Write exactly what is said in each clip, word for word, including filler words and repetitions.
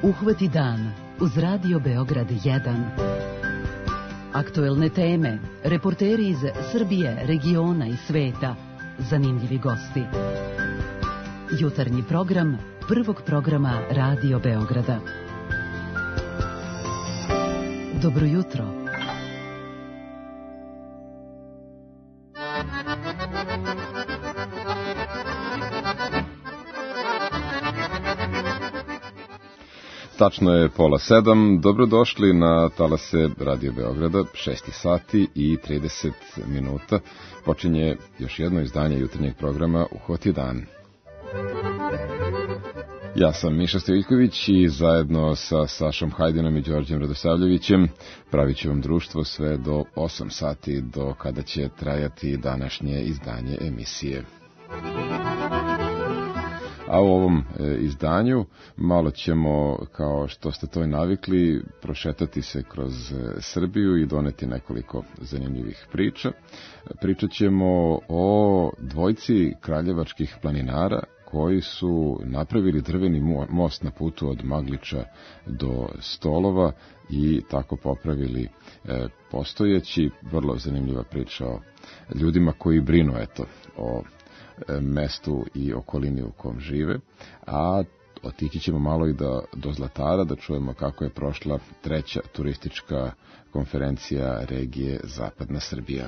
Uhvati dan uz Radio Beograd jedan. Aktuelne teme, reporteri iz Srbije, regiona i sveta, zanimljivi gosti. Jutarnji program prvog programa Radio Beograda. Dobro jutro. Tačno je pola sedam, dobrodošli na talase Radio Beograda, šesti sati i trideset minuta. Počinje još jedno izdanje jutarnjeg programa Uhvati dan. Ja sam Miša Stojiljković i zajedno sa Sašom Hajdinom i Đorđem Radosavljevićem pravit ću vam društvo sve do osam sati, do kada će trajati današnje izdanje emisije. A u ovom e, izdanju malo ćemo, kao što ste to i navikli, prošetati se kroz e, Srbiju i doneti nekoliko zanimljivih priča. Pričat ćemo o dvojci kraljevačkih planinara koji su napravili drveni most na putu od Magliča do Stolova i tako popravili e, postojeći. Vrlo zanimljiva priča o ljudima koji brinu, eto, o mestu i okolini u kom žive, a otići ćemo malo i do, do Zlatara da čujemo kako je prošla treća turistička konferencija regije Zapadna Srbija.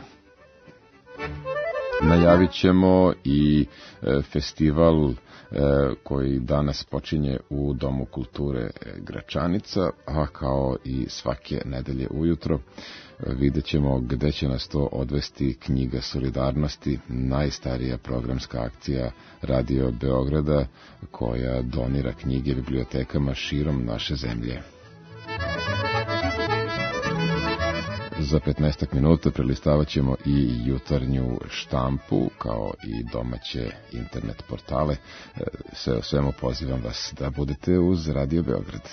Najavit ćemo i e, festival e, koji danas počinje u Domu kulture Gračanica, a kao i svake nedelje ujutro vidjet ćemo gde će nas to odvesti knjiga Solidarnosti, najstarija programska akcija Radio Beograda koja donira knjige bibliotekama širom naše zemlje. Za petnaestak minuta prelistavat ćemo i jutarnju štampu, kao i domaće internet portale. Sve o svemu pozivam vas da budete uz Radio Beograd.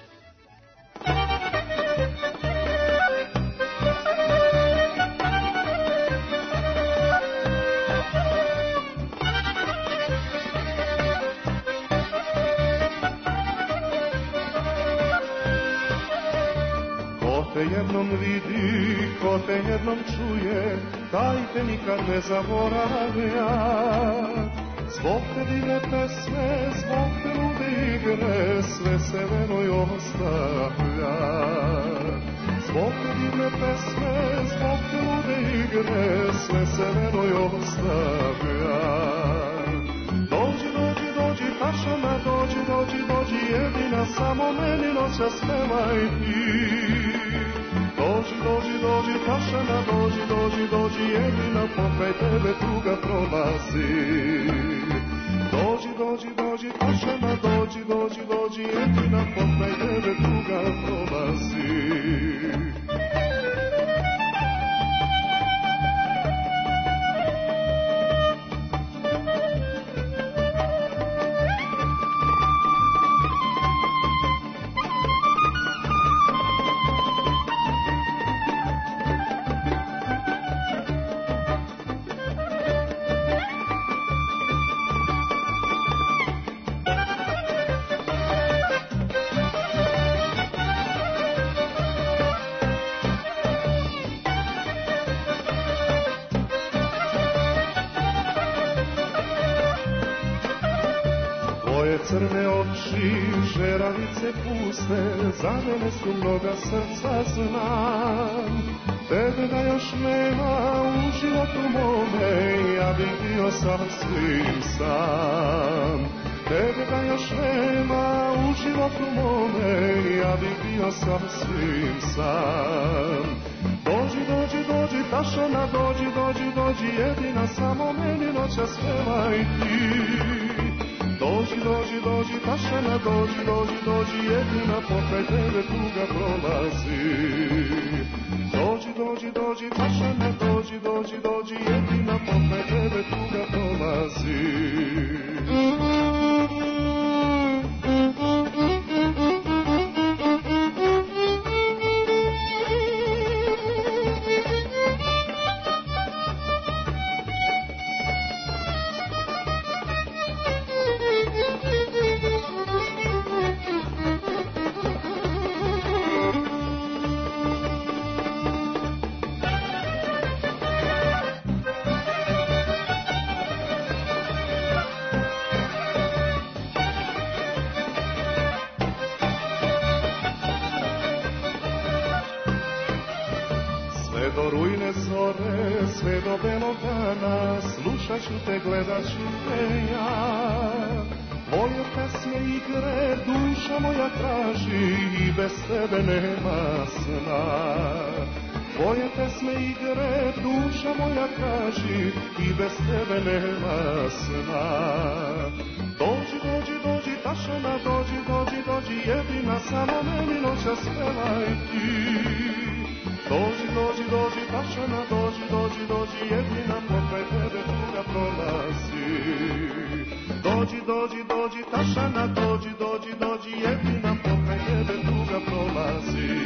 Jednom vidi, ko te jednom čuje, taj te nikad ne zaboravlja. Zbog te divne pesme, zbog te lude igre, sve se venoj ostavlja. Zbog te divne pesme, zbog te lude igre, sve se venoj ostavlja. Dođi, dođi, dođi, tašana, dođi, dođi, dođi, jedina, samo meni noća spevaj ti. Dođi, dođi, dođi, tašana, dođi, dođi, dođi, jedina, pokraj tebe tuga prolazi. Dođi, dođi, dođi, tašana, dođi, dođi, dođi, jedina, pokraj tebe tuga prolazi. Crne oči, žeravice puste, za mene su mnoga srca znam. Tebe da još nema u životu mome, ja bih bio sasvim sam. Tebe da još nema u životu mome, ja bih bio sasvim sam. Dođi, dođi, dođi, tašana, dođi, dođi, dođi, jedina, samo meni noća spevaj ti. Dođi, dođi, dođi, tašana, dođi, dođi, dođi, jedina, pokraj tebe tuga prolazi. Dođi, dođi, dođi, tašana, dođi, dođi, dođi, jedina, pokraj tebe tuga prolazi. sve do belog dana, slušat ću te, gledat ću te ja. Tvoje pesme igre duša moja traži i bez tebe nema sna. Tvoje pesme igre duša moja traži i bez tebe nema sna. Dođi, dođi, dođi, Tašana, dođi, dođi, dođi, jedina samo meni noćas pevaj ti. Dođi, dođi, dođi, Tašana, dođi, dođi, dođi, jedina pokraj tebe tuga prolazi. Dođi, dođi, dođi, Tašana, dođi, dođi, dođi, jedina pokraj tebe tuga prolazi.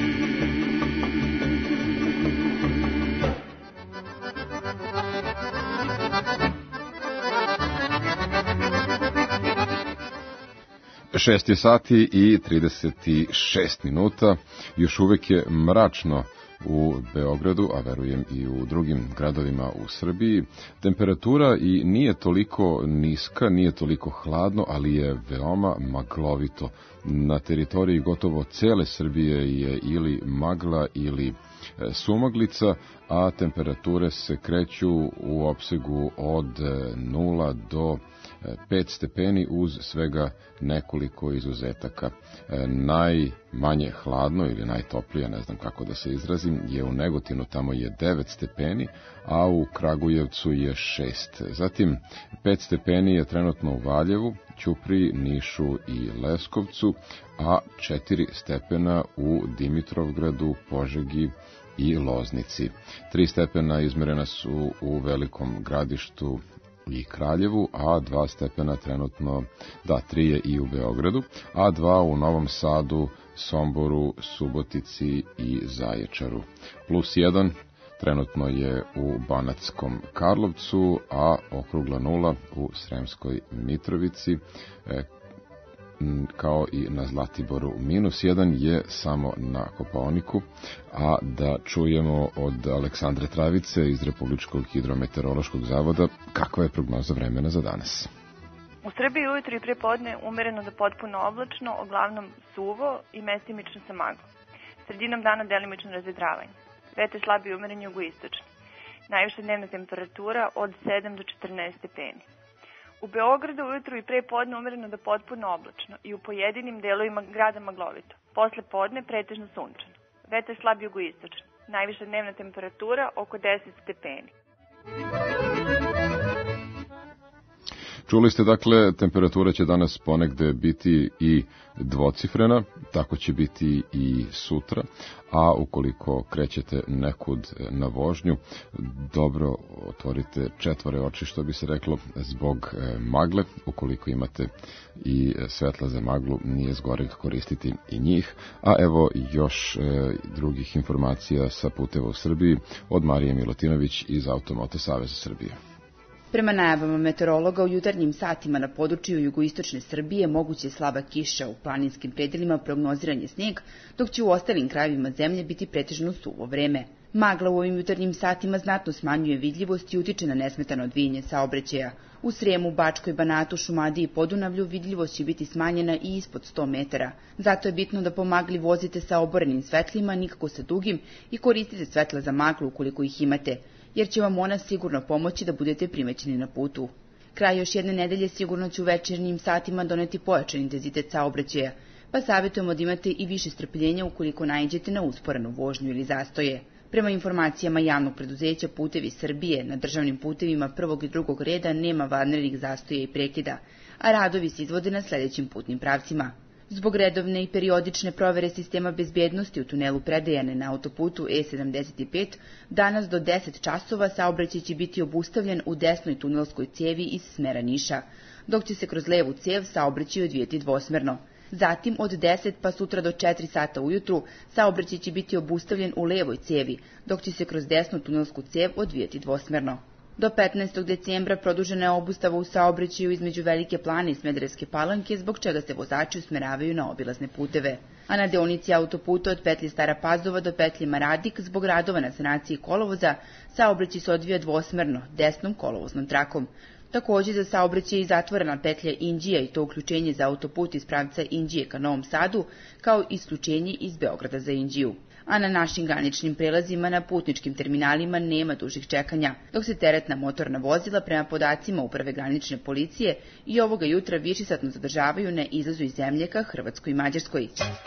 Šest je sati i trideset šest minuta, još uvek je mračno u Beogradu, a verujem i u drugim gradovima u Srbiji. Temperatura i nije toliko niska, nije toliko hladno, ali je veoma maglovito. Na teritoriji gotovo cele Srbije je ili magla ili sumaglica, a temperature se kreću u opsegu od nula do pet stepeni uz svega nekoliko izuzetaka. E, najmanje hladno ili najtoplije, ne znam kako da se izrazim, je u Negotinu, tamo je devet stepeni, a u Kragujevcu je šest. Zatim pet stepeni je trenutno u Valjevu, Ćupriji, Nišu i Leskovcu, a četiri stepena u Dimitrovgradu, Požegi i Loznici. tri stepena izmerena su u Velikom Gradištu i Kraljevu, a dva stepena trenutno, da, tri je i u Beogradu, a dva u Novom Sadu, Somboru, Subotici i Zaječaru. Plus jedan trenutno je u Banatskom Karlovcu, a okrugla nula u Sremskoj Mitrovici, e, kao i na Zlatiboru. Minus jedan je samo na Kopaoniku, a da čujemo od Aleksandre Travice iz Republičkog hidrometeorološkog zavoda kakva je prognoza vremena za danas. U Srbiji ujutro i prepodne umereno do potpuno oblačno, uglavnom suvo i mestimično sa maglom. Sredinom dana delimično razvedravanje. Vetar slab i umeren jugoistočni. Najviša dnevna temperatura od sedam do četrnaest stepeni. U Beogradu ujutru i pre podne umereno do potpuno oblačno i u pojedinim delovima grada maglovito. Posle podne pretežno sunčano. Vetar slab jugoistočan. Najviša dnevna temperatura oko deset stepeni. Čuli ste, dakle, temperatura će danas ponegde biti i dvocifrena, tako će biti i sutra, a ukoliko krećete nekud na vožnju, dobro otvorite četvore oči, što bi se reklo, zbog magle. Ukoliko imate i svetla za maglu, nije zgoreg koristiti i njih. A evo još drugih informacija sa puteva u Srbiji od Marije Milutinović iz Automoto Saveza Srbije. Prema najavama meteorologa, u jutarnjim satima na području jugoistočne Srbije moguće je slaba kiša, u planinskim predelima prognoziran je sneg, dok će u ostalim krajevima zemlje biti pretežno suvo vreme. Magla u ovim jutarnjim satima znatno smanjuje vidljivost i utiče na nesmetano odvijanje saobraćaja. U Sremu, Bačkoj, Banatu, Šumadiji i Podunavlju vidljivost će biti smanjena i ispod sto metara. Zato je bitno da po magli vozite sa oborenim svetlima, nikako sa dugim, i koristite svetla za maglu ukoliko ih imate, jer će vam ona sigurno pomoći da budete primećeni na putu. Kraj još jedne nedelje sigurno će u večernjim satima doneti pojačan intenzitet saobraćaja, pa savjetujemo da imate i više strpljenja ukoliko naiđete na usporenu vožnju ili zastoje. Prema informacijama javnog preduzeća Putevi Srbije, na državnim putevima prvog i drugog reda nema vanrednih zastoja i prekida, a radovi se izvode na sledećim putnim pravcima. Zbog redovne i periodične provere sistema bezbednosti u tunelu Predejane na autoputu E sedamdeset pet, danas do deset časova saobraćaj će biti obustavljen u desnoj tunelskoj cevi iz smera Niša, dok će se kroz levu cev saobraćaj odvijeti dvosmerno. Zatim od deset pa sutra do četiri sata ujutru saobraćaj će biti obustavljen u levoj cevi, dok će se kroz desnu tunelsku cev odvijeti dvosmerno. Do petnaestog decembra produžena je obustava u saobraćaju između Velike Plane i Smederevske Palanke, zbog čega se vozači usmeravaju na obilazne puteve. A na deonici autoputa od petlje Stara Pazova do petlje Maradik, zbog radova na sanaciji kolovoza, saobraćaj se odvija dvosmerno, desnom kolovoznom trakom. Takođe, za saobraćaj je zatvorena petlja Inđija, i to uključenje za autoput iz pravca Inđije ka Novom Sadu, kao isključenje iz Beograda za Inđiju. a na našim graničnim prelazima na putničkim terminalima nema dužih čekanja, dok se teretna motorna vozila prema podacima Uprave granične policije i ovoga jutra višesatno zadržavaju na izlazu iz zemlje ka Hrvatskoj i Mađarskoj.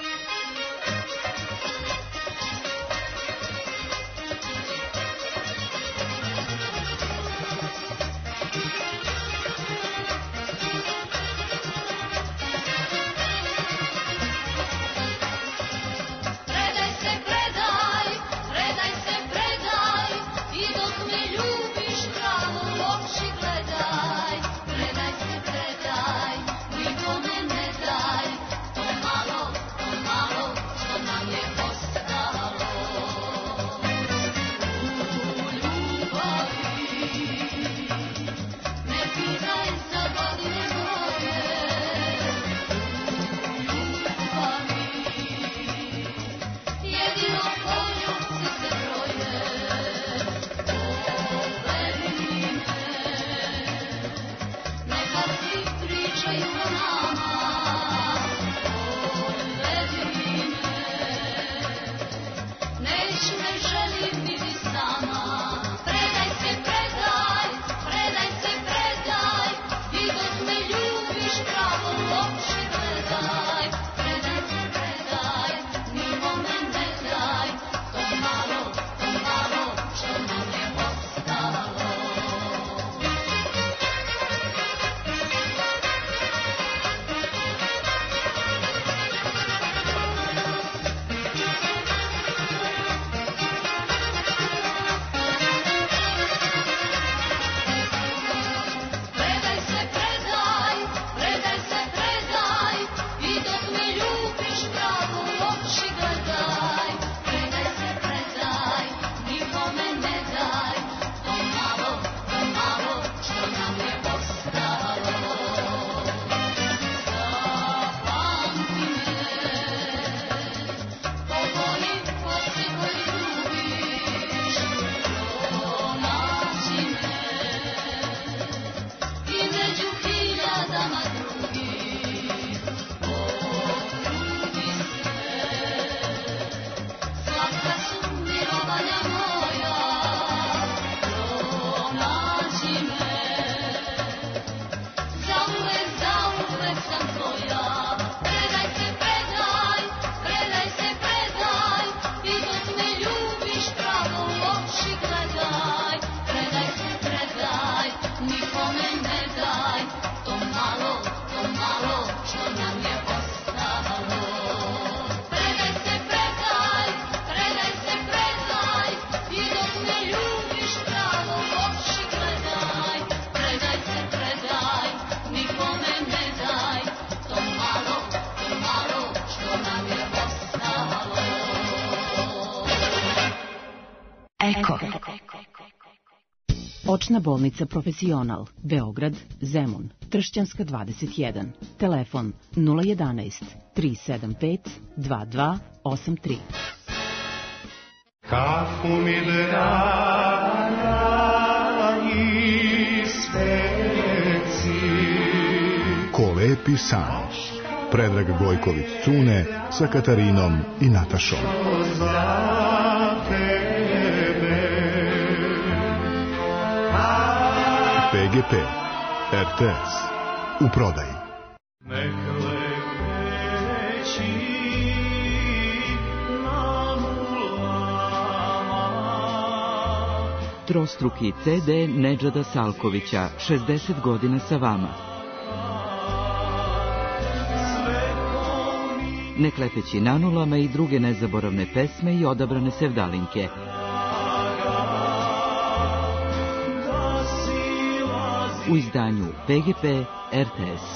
Očna bolnica Profesional, Beograd, Zemun, Tršćanska dvadeset jedan, telefon nula jedanaest tri sedam pet dva dva osam tri. Kako mi dragi sveci, Ko lepi san. Predrag Gojković Cune sa Katarinom i Natašom. P G P, R T S, u prodaji. Trostruki C D Nedžada Salkovića, šezdeset godina sa vama. Neklepeći na nulama i druge nezaboravne pesme i odabrane sevdalinke. U izdanju P G P R T S.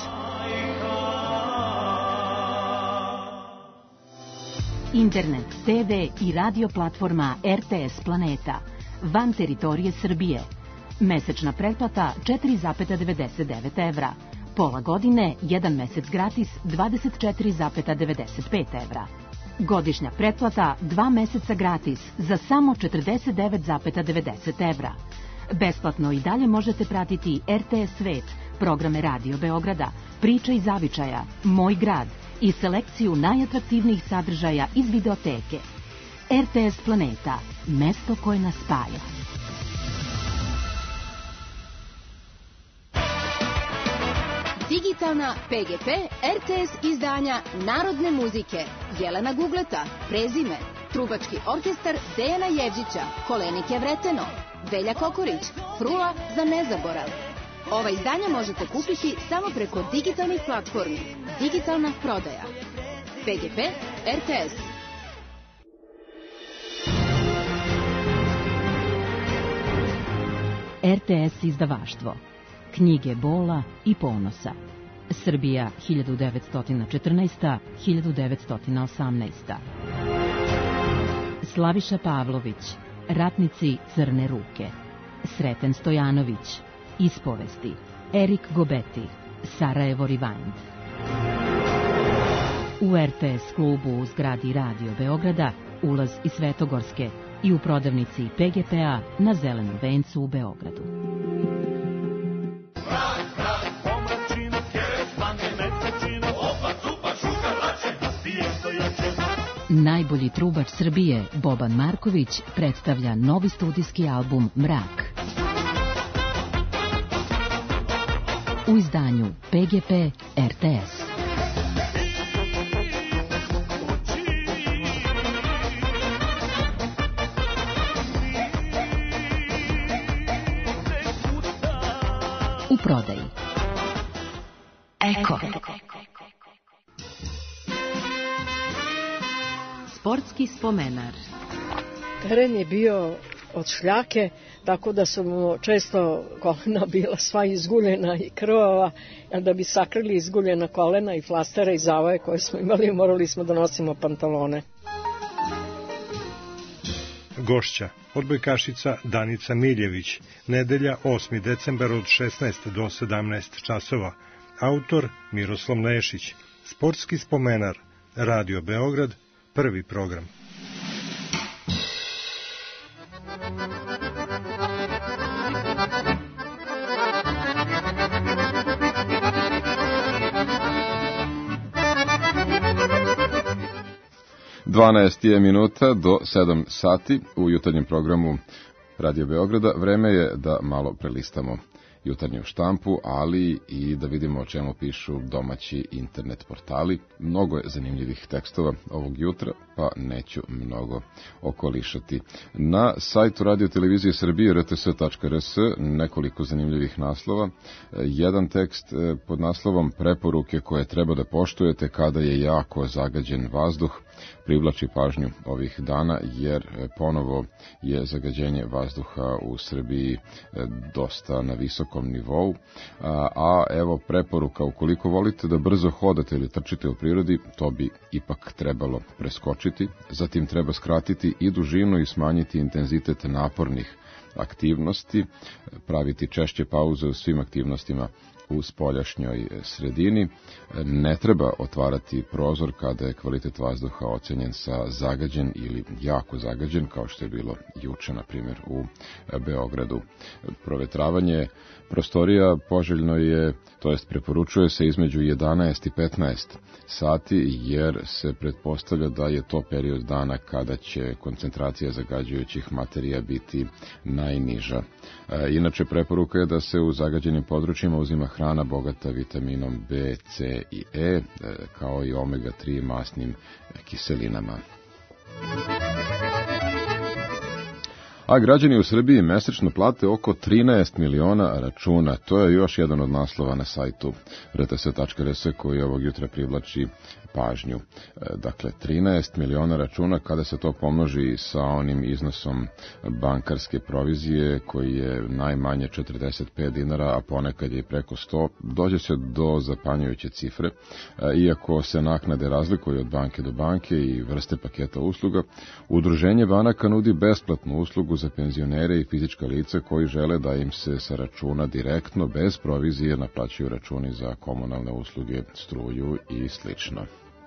Internet, T V i radio platforma R T S Planeta. Van teritorije Srbije. Mesečna pretplata četiri zarez devedeset devet evra. Pola godine, jedan mesec gratis, dvadeset četiri zarez devedeset pet evra. Godišnja pretplata, dva meseca gratis, za samo četrdeset devet zarez devedeset evra. Besplatno i dalje možete pratiti R T S Svet, programe Radio Beograda, Priča iz zavičaja, Moj grad i selekciju najatraktivnijih sadržaja iz videoteke. R T S Planeta, mesto koje nas spaja. Digitalna P G P R T S izdanja narodne muzike. Jelena Gugleta, Prezime, Trubački orkestar Dejana Jevđića, Kolenike Vreteno, Velja Kokorić, Frula za nezaborav. Ova izdanja možete kupiti samo preko digitalnih platformi. Digitalna prodaja. P G P R T S. R T S izdavaštvo. Knjige bola i ponosa. Srbija hiljadu devetsto četrnaesta do hiljadu devetsto osamnaesta. Slaviša Pavlović, Ratnici crne ruke. Sreten Stojanović, Ispovesti. Erik Gobeti, Sarajevo Rewind. U R T S klubu u zgradi Radio Beograda, ulaz iz Svetogorske i u prodavnici P G P-a na Zelenom vencu u Beogradu. Najbolji trubač Srbije, Boban Marković, predstavlja novi studijski album Mrak. U izdanju P G P R T S. U prodaji. Eko. Sportski spomenar. Teren je bio od šljake, tako da su mu često kolena bila sva izguljena i krvava, a da bi sakrili izguljena kolena i flastera i zavoje koje smo imali, morali smo da nosimo pantalone. Gošća, odbojkašica Danica Miljević, nedelja osmi decembar od šesnaest do sedamnaest časova. Autor Miroslav Nešić. Sportski spomenar, Radio Beograd, prvi program. dvanaest je minuta do sedam sati u jutarnjem programu Radio Beograda. Vreme je da malo prelistamo jutarnju štampu, ali i da vidimo o čemu pišu domaći internet portali. Mnogo je zanimljivih tekstova ovog jutra, pa neću mnogo okolišati. Na sajtu Radio Televizije Srbije r t s tačka r s nekoliko zanimljivih naslova. Jedan tekst pod naslovom Preporuke koje treba da poštujete kada je jako zagađen vazduh privlači pažnju ovih dana, jer ponovo je zagađenje vazduha u Srbiji dosta na visokom nivou. A, a evo preporuka, ukoliko volite da brzo hodate ili trčite u prirodi, to bi ipak trebalo preskočiti. Zatim treba skratiti i dužinu i smanjiti intenzitet napornih aktivnosti, praviti češće pauze u svim aktivnostima u spoljašnjoj sredini. Ne treba otvarati prozor kada je kvalitet vazduha ocenjen sa zagađen ili jako zagađen, kao što je bilo juče, na primjer, u Beogradu. Provetravanje prostorija poželjno je, to jest preporučuje se između jedanaest i petnaest sati, jer se pretpostavlja da je to period dana kada će koncentracija zagađujućih materija biti najniža. E, inače, preporuka je da se u zagađenim područjima uzima hrana bogata vitaminom B, C i E, kao i omega tri masnim kiselinama. A građani u Srbiji mesečno plate oko trinaest miliona računa. To je još jedan od naslova na sajtu r t s tačka r s koji ovog jutra privlači pažnju. Dakle, trinaest miliona računa, kada se to pomnoži sa onim iznosom bankarske provizije, koji je najmanje četrdeset pet dinara, a ponekad je preko sto, dođe se do zapanjujuće cifre. Iako se naknade razlikuju od banke do banke i vrste paketa usluga, Udruženje banaka nudi besplatnu uslugu za penzionere i fizička lica koji žele da im se sa računa direktno, bez provizije, naplaćuju računi za komunalne usluge, struju i slično.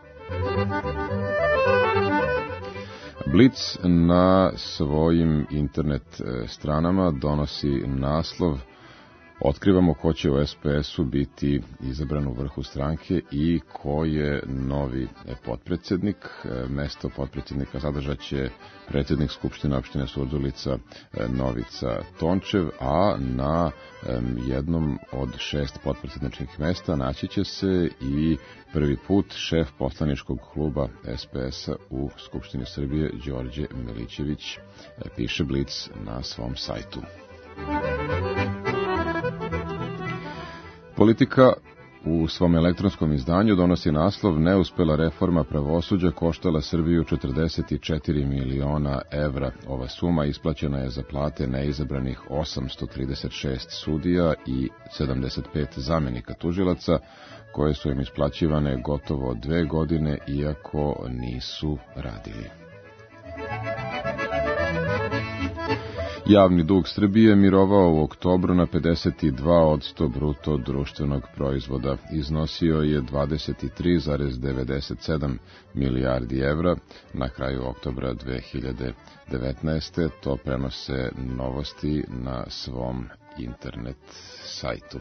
Blic na svojim internet stranama donosi naslov Otkrivamo ko će u es pe esu biti izabran u vrhu stranke i ko je novi potpredsjednik. Mesto potpredsjednika zadržat će predsjednik Skupštine opštine Surdulica Novica Tončev, a na jednom od šest potpredsjedničkih mesta naći će se i prvi put šef poslaničkog kluba es pe esa u Skupštini Srbije Đorđe Milićević, piše Blic na svom sajtu. Politika u svom elektronskom izdanju donosi naslov Neuspela reforma pravosuđa koštala Srbiju četrdeset četiri miliona evra. Ova suma isplaćena je za plate neizabranih osamsto trideset šest sudija i sedamdeset pet zamenika tužilaca, koje su im isplaćivane gotovo dve godine, iako nisu radili. Javni dug Srbije mirovao u oktobru na pedeset dva odsto bruto društvenog proizvoda. Iznosio je dvadeset tri zarez devedeset sedam milijardi evra na kraju oktobra dve hiljade devetnaeste. To prenose Novosti na svom internet sajtu.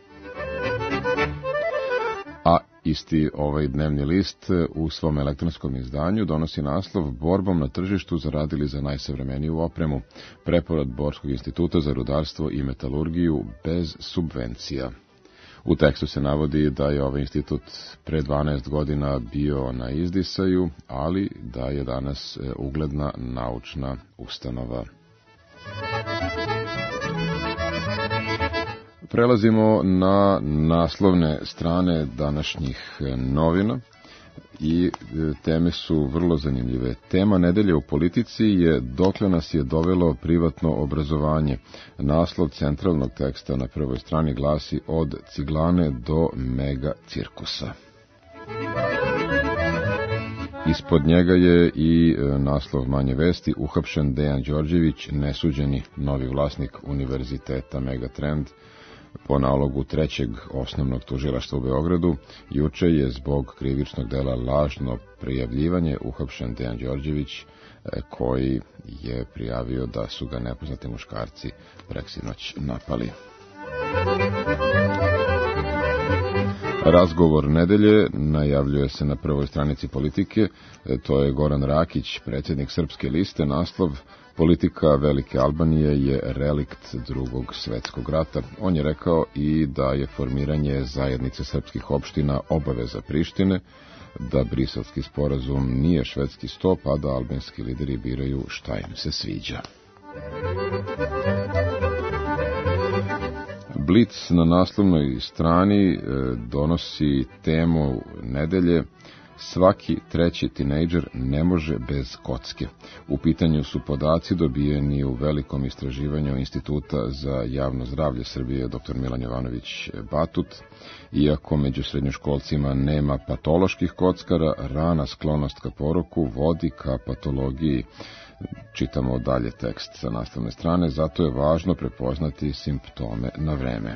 A isti ovaj dnevni list u svom elektronskom izdanju donosi naslov Borbom na tržištu zaradili za najsavremeniju opremu. Preporod Borskog instituta za rudarstvo i metalurgiju bez subvencija. U tekstu se navodi da je ovaj institut pre dvanaest godina bio na izdisaju, ali da je danas ugledna naučna ustanova. Prelazimo na naslovne strane današnjih novina i teme su vrlo zanimljive. Tema nedelje u politici je dokle nas je dovelo privatno obrazovanje. Naslov centralnog teksta na prvoj strani glasi od ciglane do mega cirkusa. Ispod njega je i naslov manje vesti, uhapšen Dejan Đorđević, nesuđeni novi vlasnik univerziteta Megatrend. Po nalogu trećeg osnovnog tužilaštva u Beogradu, juče je zbog krivičnog dela lažno prijavljivanje uhapšen Dejan Đorđević, koji je prijavio da su ga nepoznati muškarci preksinoć napali. Razgovor nedelje najavljuje se na prvoj stranici Politike, to je Goran Rakić, predsjednik Srpske liste, naslov Politika Velike Albanije je relikt drugog svetskog rata. On je rekao i da je formiranje zajednice srpskih opština obaveza Prištine, da briselski sporazum nije švedski sto, pa da albanski lideri biraju šta im se sviđa. Blic na naslovnoj strani donosi temu nedelje Svaki treći tinejdžer ne može bez kocke. U pitanju su podaci dobijeni u velikom istraživanju Instituta za javno zdravlje Srbije dr Milan Jovanović Batut. Iako među srednjoškolcima nema patoloških kockara, rana sklonost ka poroku vodi ka patologiji. Čitamo dalje tekst sa naslovne strane, zato je važno prepoznati simptome na vreme.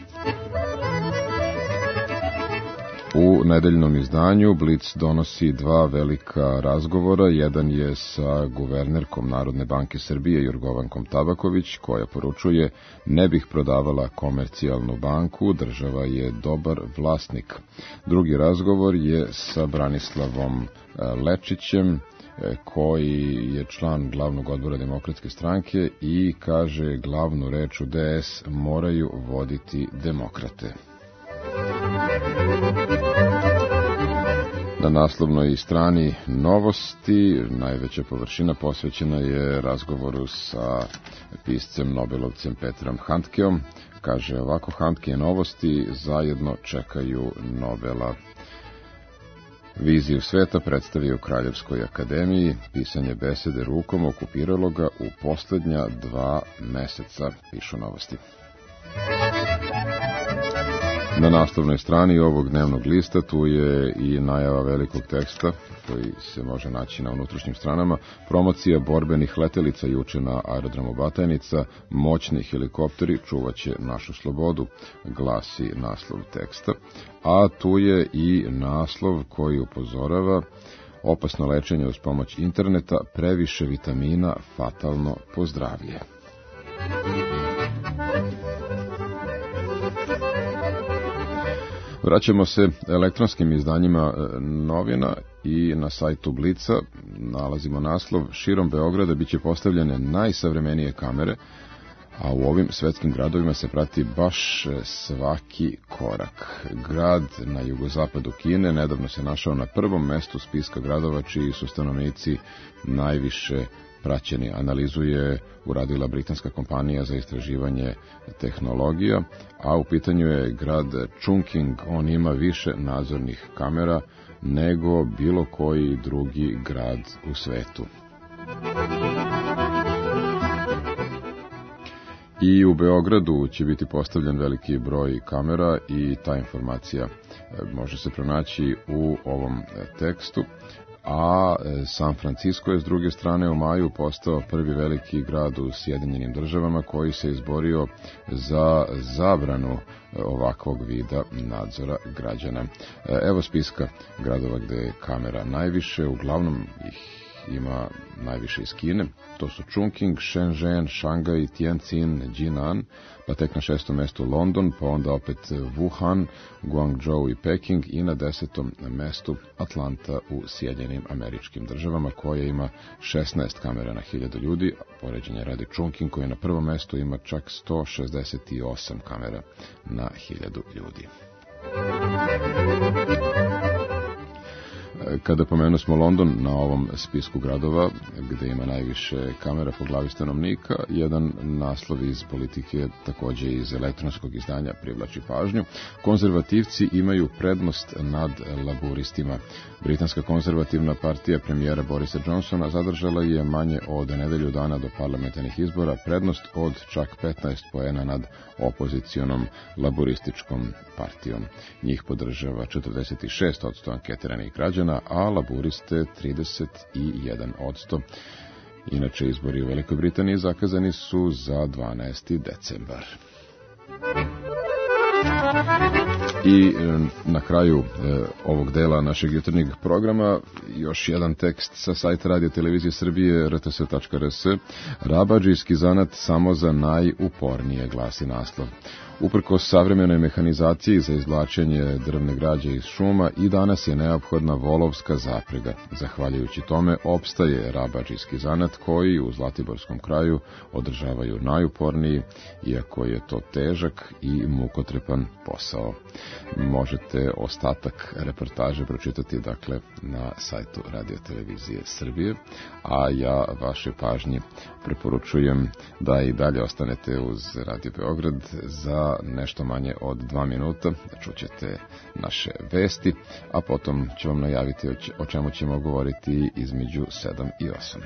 U nedeljnom izdanju Blic donosi dva velika razgovora. Jedan je sa guvernerkom Narodne banke Srbije Jorgovankom Tabaković, koja poručuje ne bih prodavala komercijalnu banku, država je dobar vlasnik. Drugi razgovor je sa Branislavom Lečićem, koji je član glavnog odbora Demokratske stranke i kaže glavnu reč u de es moraju voditi demokrate. Na naslovnoj strani Novosti najveća površina posvećena je razgovoru sa piscem Nobelovcem Petrom Handkeom. Kaže ovako, Handke i Novosti zajedno čekaju Nobela. Viziju sveta predstavio u Kraljevskoj akademiji, pisanje besede rukom okupiralo ga u poslednja dva meseca, pišu Novosti. Na naslovnoj strani ovog dnevnog lista tu je i najava velikog teksta koji se može naći na unutrašnjim stranama. Promocija borbenih letelica juče na aerodromu Batajnica, moćni helikopteri čuvaće našu slobodu, glasi naslov teksta. A tu je i naslov koji upozorava opasno lečenje uz pomoć interneta, previše vitamina, fatalno po zdravlje. Vraćamo se elektronskim izdanjima novina i na sajtu Blica nalazimo naslov: širom Beograda biće postavljene najsavremenije kamere, a u ovim svetskim gradovima se prati baš svaki korak. Grad na jugozapadu Kine nedavno se našao na prvom mestu spiska gradova čiji su stanovnici najviše praćeni. Analizu je uradila britanska kompanija za istraživanje tehnologija, a u pitanju je grad Chungking. On ima više nadzornih kamera nego bilo koji drugi grad u svetu. I u Beogradu će biti postavljen veliki broj kamera i ta informacija može se pronaći u ovom tekstu. A San Francisco je s druge strane u maju postao prvi veliki grad u Sjedinjenim državama koji se izborio za zabranu ovakvog vida nadzora građana. Evo spiska gradova gde je kamera najviše, uglavnom ih ima najviše iz Kine. To su Chungking, Shenzhen, Šangaj, Tianjin, Jinan, pa tek na šestom mestu London, pa onda opet Wuhan, Guangzhou i Peking i na desetom mestu Atlanta u Sjedinjenim Američkim Državama, koja ima šesnaest kamera na hiljadu ljudi. Poređenje radi Chungking koji na prvom mestu ima čak sto šezdeset osam kamera na hiljadu ljudi. Kada pomenu smo London na ovom spisku gradova gde ima najviše kamera po glavi stanovnika, jedan naslov iz Politike, takođe iz elektronskog izdanja, privlači pažnju. Konzervativci imaju prednost nad laburistima. Britanska konzervativna partija premijera Borisa Johnsona zadržala je manje od nedelju dana do parlamentarnih izbora prednost od čak petnaest poena nad opozicionom laburističkom partijom. Njih podržava četrdeset šest posto anketiranih građana, a laburiste trideset jedan posto. Inače, izbori u Velikoj Britaniji zakazani su za dvanaesti decembar. I na kraju e, ovog dela našeg jutarnjeg programa još jedan tekst sa sajta Radio Televizije Srbije r t s tačka r s. Rabadžijski zanat samo za najupornije, glasi naslov. Uprkos savremenoj mehanizaciji za izvlačenje drvne građe iz šuma i danas je neophodna volovska zaprega. Zahvaljujući tome opstaje rabadžijski zanat koji u Zlatiborskom kraju održavaju najuporniji, iako je to težak i mukotrepan posao. Možete ostatak reportaže pročitati dakle na sajtu Radio Televizije Srbije, a ja vaše pažnji preporučujem da i dalje ostanete uz Radio Beograd. Za nešto manje od dva minuta čućete naše vesti, a potom ću vam najaviti o čemu ćemo govoriti između sedam i osam.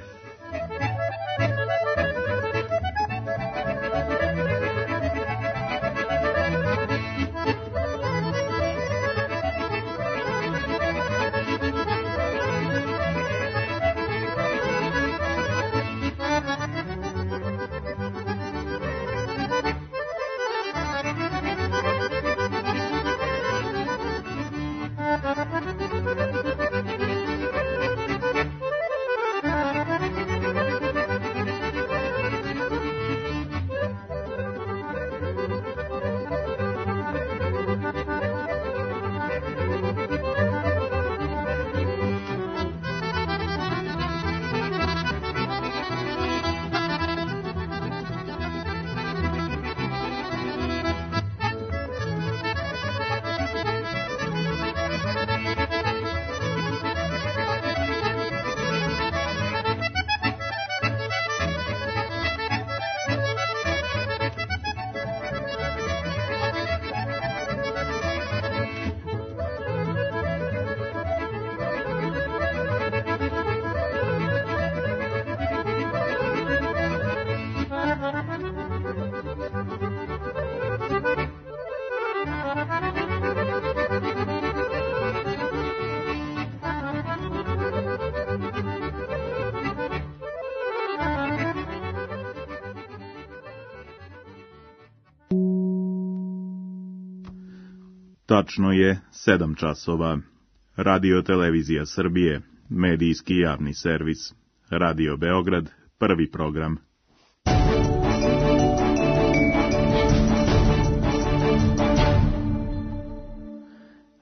Tačno je sedam časova. Radio Televizija Srbije, medijski javni servis. Radio Beograd, prvi program.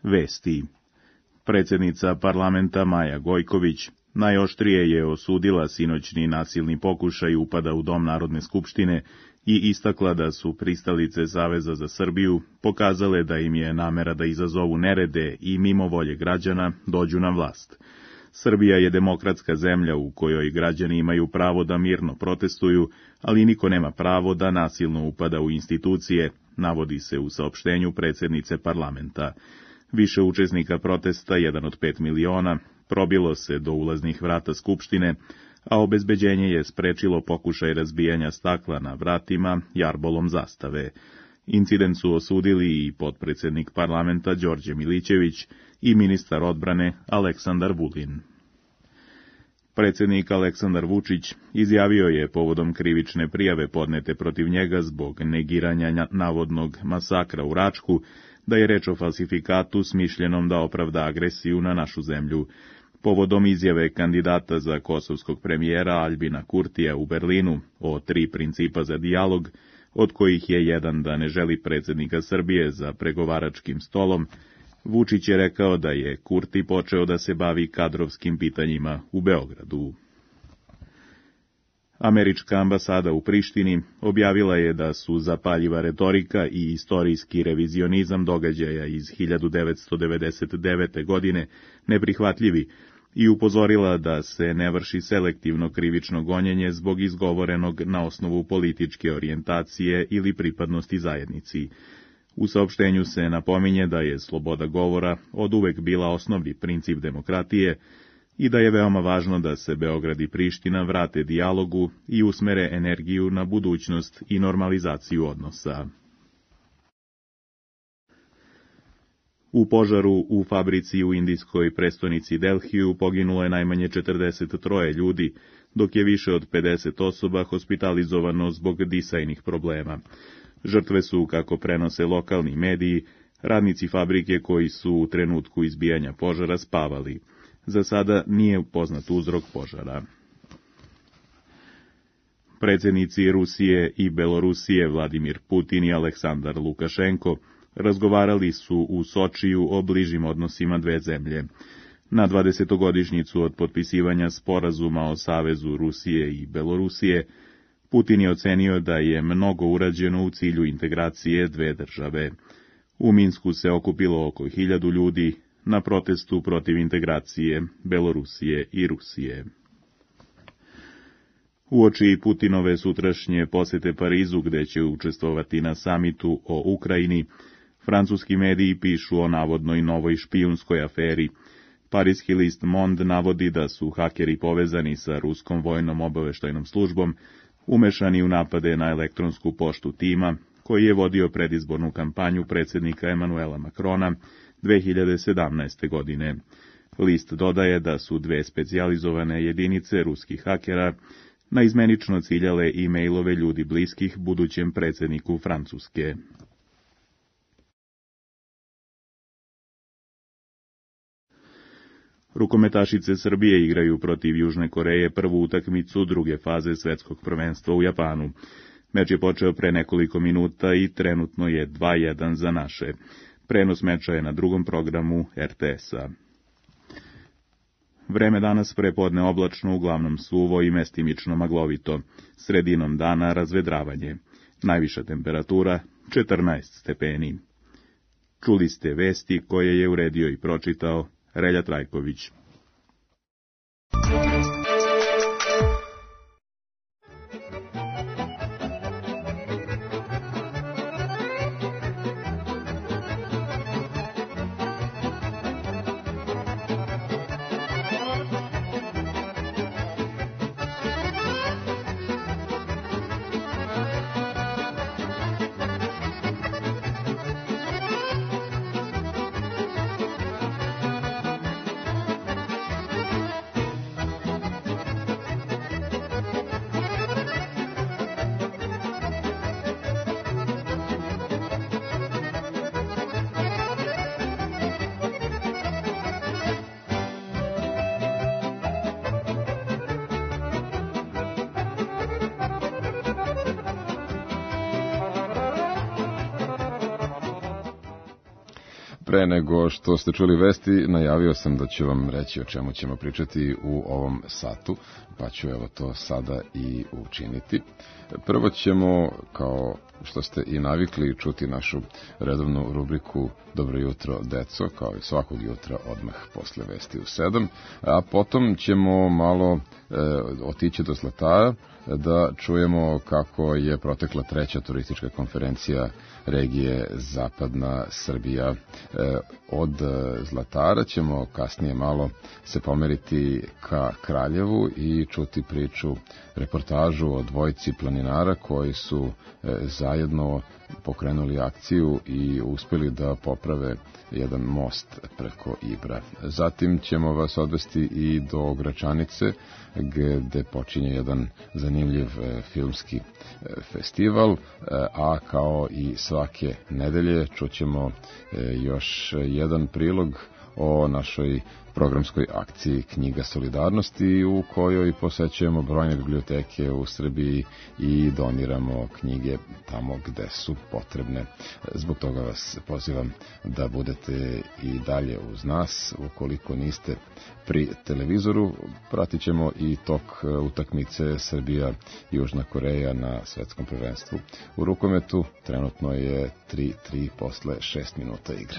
Vesti. Predsjednica parlamenta Maja Gojković najoštrije je osudila sinoćni nasilni pokušaj upada u Dom Narodne skupštine i istakla da su pristalice Saveza za Srbiju pokazale da im je namera da izazovu nerede i mimo volje građana dođu na vlast. Srbija je demokratska zemlja u kojoj građani imaju pravo da mirno protestuju, ali niko nema pravo da nasilno upada u institucije, navodi se u saopštenju predsjednice parlamenta. Više učesnika protesta, jedan od pet miliona, probilo se do ulaznih vrata Skupštine, a obezbeđenje je sprečilo pokušaj razbijanja stakla na vratima jarbolom zastave. Incident su osudili i potpredsjednik parlamenta Đorđe Milićević i ministar odbrane Aleksandar Vulin. Predsjednik Aleksandar Vučić izjavio je povodom krivične prijave podnete protiv njega zbog negiranja navodnog masakra u Račku, da je reč o falsifikatu smišljenom da opravda agresiju na našu zemlju. Povodom izjave kandidata za kosovskog premijera Aljbina Kurtija u Berlinu o tri principa za dijalog, od kojih je jedan da ne želi predsjednika Srbije za pregovaračkim stolom, Vučić je rekao da je Kurti počeo da se bavi kadrovskim pitanjima u Beogradu. Američka ambasada u Prištini objavila je da su zapaljiva retorika i istorijski revizionizam događaja iz hiljadu devetsto devedeset devete. godine neprihvatljivi i upozorila da se ne vrši selektivno krivično gonjenje zbog izgovorenog na osnovu političke orijentacije ili pripadnosti zajednici. U saopštenju se napominje da je sloboda govora oduvek bila osnovni princip demokratije i da je veoma važno da se Beograd i Priština vrate dijalogu i usmere energiju na budućnost i normalizaciju odnosa. U požaru u fabrici u indijskoj prestonici Delhiju poginulo je najmanje četrdeset troje ljudi, dok je više od pedeset osoba hospitalizovano zbog disajnih problema. Žrtve su, kako prenose lokalni mediji, radnici fabrike koji su u trenutku izbijanja požara spavali. Za sada nije poznat uzrok požara. Predsjednici Rusije i Belorusije Vladimir Putin i Aleksandar Lukašenko razgovarali su u Sočiju o bližim odnosima dve zemlje. Na dvadesetogodišnjicu od potpisivanja sporazuma o savezu Rusije i Belorusije, Putin je ocenio da je mnogo urađeno u cilju integracije dve države. U Minsku se okupilo oko hiljadu ljudi na protestu protiv integracije Belorusije i Rusije. Uoči Putinove sutrašnje posete Parizu, gde će učestvovati na samitu o Ukrajini, francuski mediji pišu o navodnoj novoj špijunskoj aferi. Parijski list Monde navodi da su hakeri povezani sa ruskom vojnom obaveštajnom službom umešani u napade na elektronsku poštu tima, koji je vodio predizbornu kampanju predsjednika Emanuela Makrona dve hiljade sedamnaeste. godine. List dodaje da su dve specijalizovane jedinice ruskih hakera naizmenično ciljale e-mailove ljudi bliskih budućem predsjedniku Francuske. Rukometašice Srbije igraju protiv Južne Koreje prvu utakmicu druge faze svetskog prvenstva u Japanu. Meč je počeo pre nekoliko minuta i trenutno je dva jedan za naše. Prenos meča je na drugom programu er te es-a. Vreme danas prepodne oblačno, uglavnom suvo i mestimično maglovito. Sredinom dana razvedravanje. Najviša temperatura četrnaest stepeni. Čuli ste vesti koje je uredio i pročitao Relja Trajković. Pre nego što ste čuli vesti, najavio sam da ću vam reći o čemu ćemo pričati u ovom satu, pa ću evo to sada i učiniti. Prvo ćemo, kao što ste i navikli, čuti našu redovnu rubriku Dobro jutro, deco, kao i svakog jutra odmah posle vesti u sedam, a potom ćemo malo e, otići do Zlatara da čujemo kako je protekla treća turistička konferencija regije Zapadna Srbija. E, od Zlatara ćemo kasnije malo se pomeriti ka Kraljevu i čuti priču, reportažu o dvojici planinara koji su e, zajedno pokrenuli akciju i uspeli da poprave jedan most preko Ibra. Zatim ćemo vas odvesti i do Gračanice, gde počinje jedan zanimljiv e, filmski e, festival, e, a kao i svake nedelje čućemo e, još jedan prilog o našoj programskoj akciji Knjiga solidarnosti, u kojoj posećujemo brojne biblioteke u Srbiji i doniramo knjige tamo gde su potrebne. Zbog toga vas pozivam da budete i dalje uz nas. Ukoliko niste pri televizoru, pratit ćemo i tok utakmice Srbija-Južna Koreja na svetskom prvenstvu. U rukometu trenutno je tri tri posle šest minuta igre.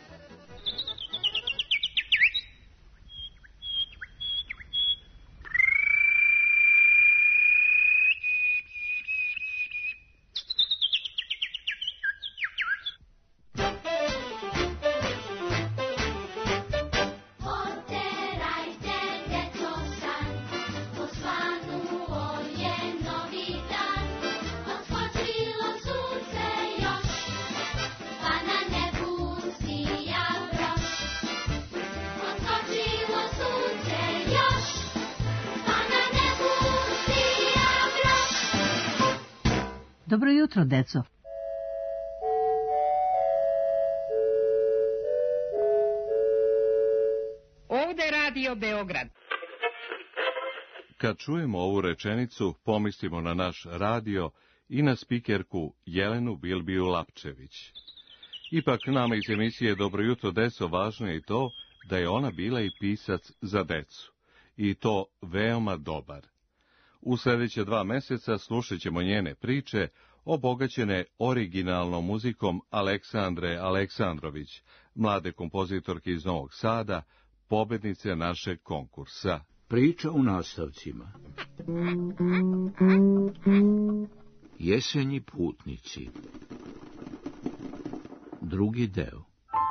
Dobro jutro, deco. Ovde je Radio Beograd. Kad čujemo ovu rečenicu, pomislimo na naš radio i na spikerku Jelenu Bilbiju Lapčević. Ipak nama iz emisije Dobro jutro, deco važno je i to da je ona bila i pisac za decu. I to veoma dobar. U sljedeće dva meseca slušat ćemo njene priče, obogaćene originalnom muzikom Aleksandre Aleksandrović, mlade kompozitorke iz Novog Sada, pobednice našeg konkursa. Priča u nastavcima. Jesenji putnici. Drugi deo.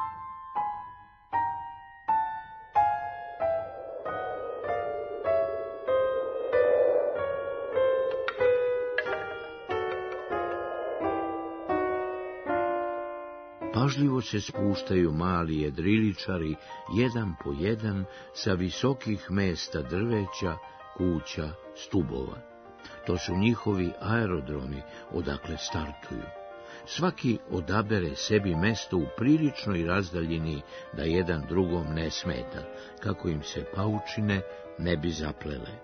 Pažljivo se spuštaju mali jedriličari, jedan po jedan, sa visokih mesta drveća, kuća, stubova. To su njihovi aerodromi, odakle startuju. Svaki odabere sebi mesto u priličnoj razdaljini da jedan drugom ne smeta, kako im se paučine ne bi zaplele.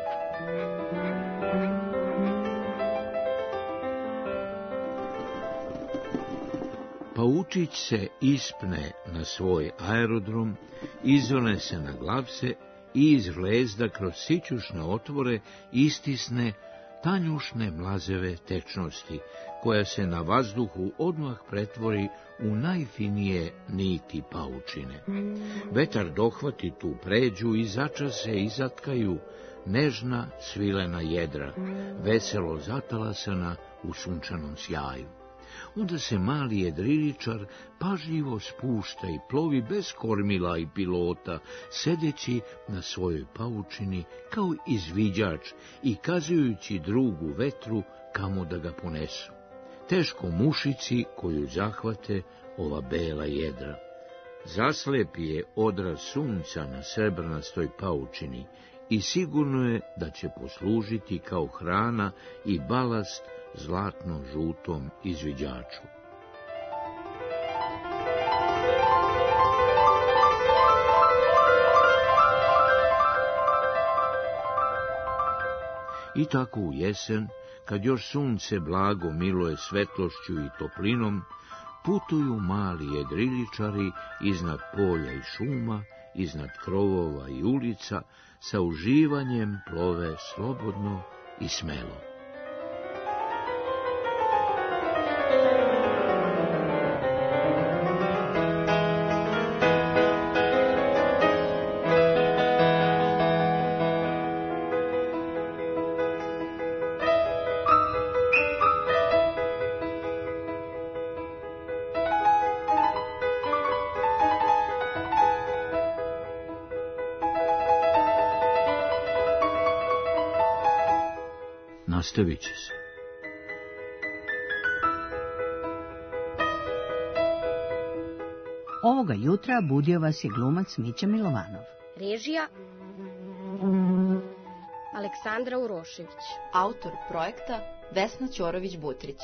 Paučić se ispne na svoj aerodrom, izvone se na glavce i iz vlezda kroz sićušne otvore istisne tanjušne mlazeve tečnosti, koja se na vazduhu odmah pretvori u najfinije niti paučine. Vetar dohvati tu pređu i začas se izatkaju nežna svilena jedra, veselo zatalasana u sunčanom sjaju. Onda se mali jedriličar pažljivo spušta i plovi bez kormila i pilota, sedeći na svojoj paučini kao izviđač i kazujući drugu vetru kamo da ga ponesu. Teško mušici koju zahvate ova bela jedra. Zaslepi je odraz sunca na srebrnastoj paučini i sigurno je da će poslužiti kao hrana i balast zlatno-žutom izviđaču. I tako u jesen, kad još sunce blago miluje svetlošću i toplinom, putuju mali jedriličari iznad polja i šuma, iznad krovova i ulica, sa uživanjem plove slobodno i smelo. Nastavit će se. Ovoga jutra budio vas je glumac Mića Milovanov. Režija Aleksandra Urošević. Autor projekta Vesna Ćorović-Butrić.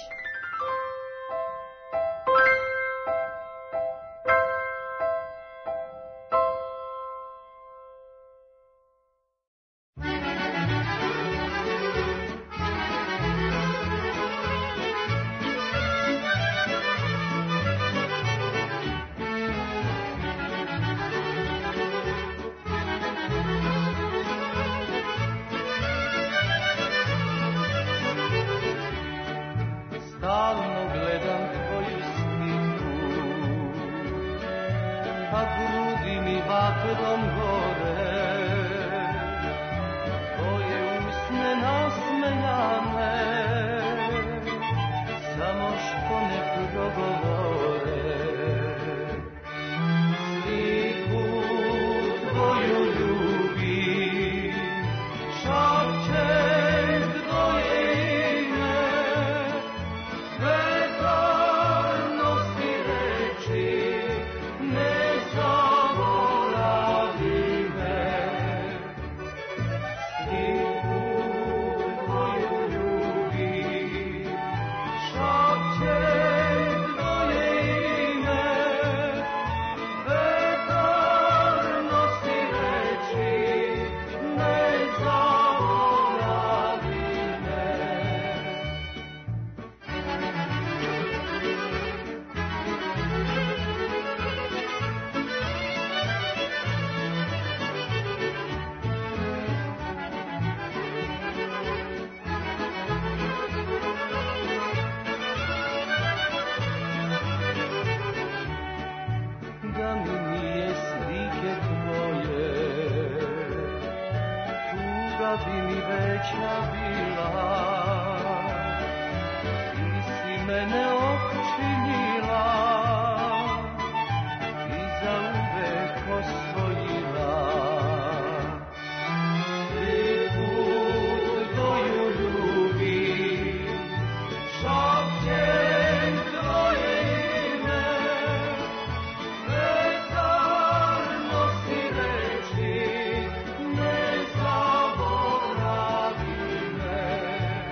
Ne zaboravi me.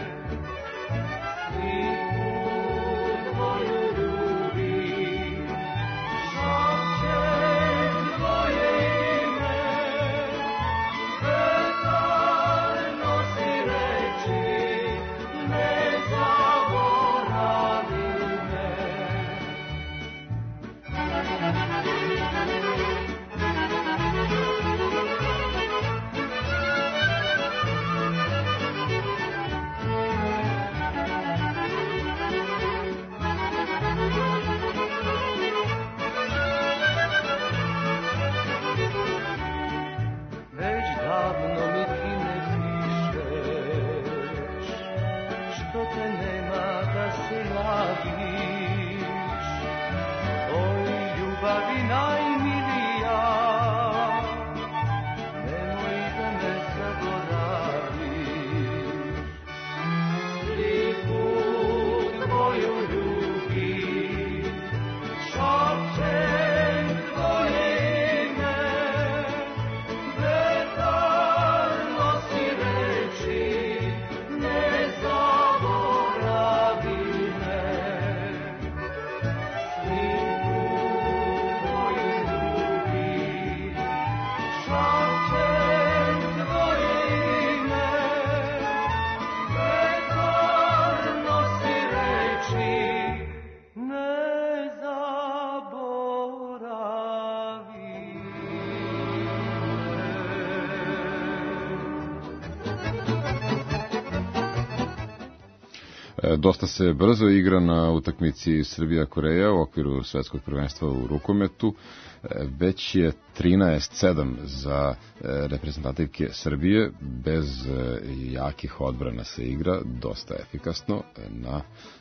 Dosta se brzo igra na utakmici Srbija-Koreja u okviru svetskog prvenstva u rukometu. Već je trinaest sedam za reprezentativke Srbije, bez jakih odbrana se igra, dosta efikasno, na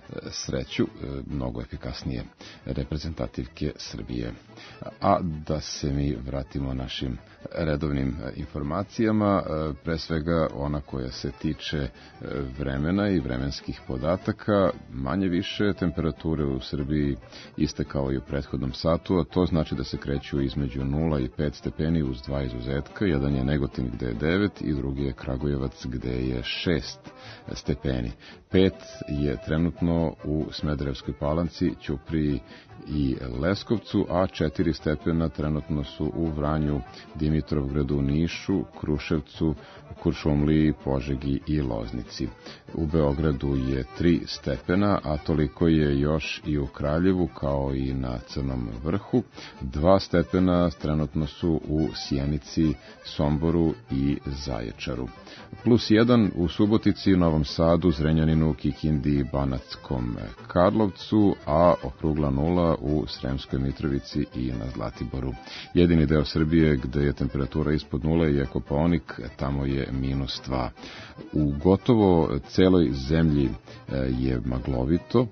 sreću, mnogo efikasnije reprezentativke Srbije. A da se mi vratimo našim redovnim informacijama, pre svega ona koja se tiče vremena i vremenskih podataka, manje više temperature u Srbiji iste kao i u prethodnom satu, a to znači da se kreću između nula i pet stepeni uz dva izuzetka. Jedan je Negotin gde je devet i drugi je Kragujevac gde je šest stepeni. pet je trenutno u Smederevskoj Palanci, Ćupriji i Leskovcu, a četiri stepena trenutno su u Vranju, Dimitrovgradu, Nišu, Kruševcu, Kuršumliji, Požegi i Loznici. U Beogradu je tri stepena, a toliko je još i u Kraljevu kao i na Crnom vrhu. Dva stepena trenutno su u Sjenici, Somboru i Zaječaru. Plus jedan u Subotici, Novom Sadu, Zrenjaninu, Kikindi, Banatskom Karlovcu, a okrugla nula u Sremskoj Mitrovici i na Zlatiboru. Jedini deo Srbije gde je temperatura ispod nule je Kopaonik, tamo je minus dva. U gotovo celoj zemlji je maglovito,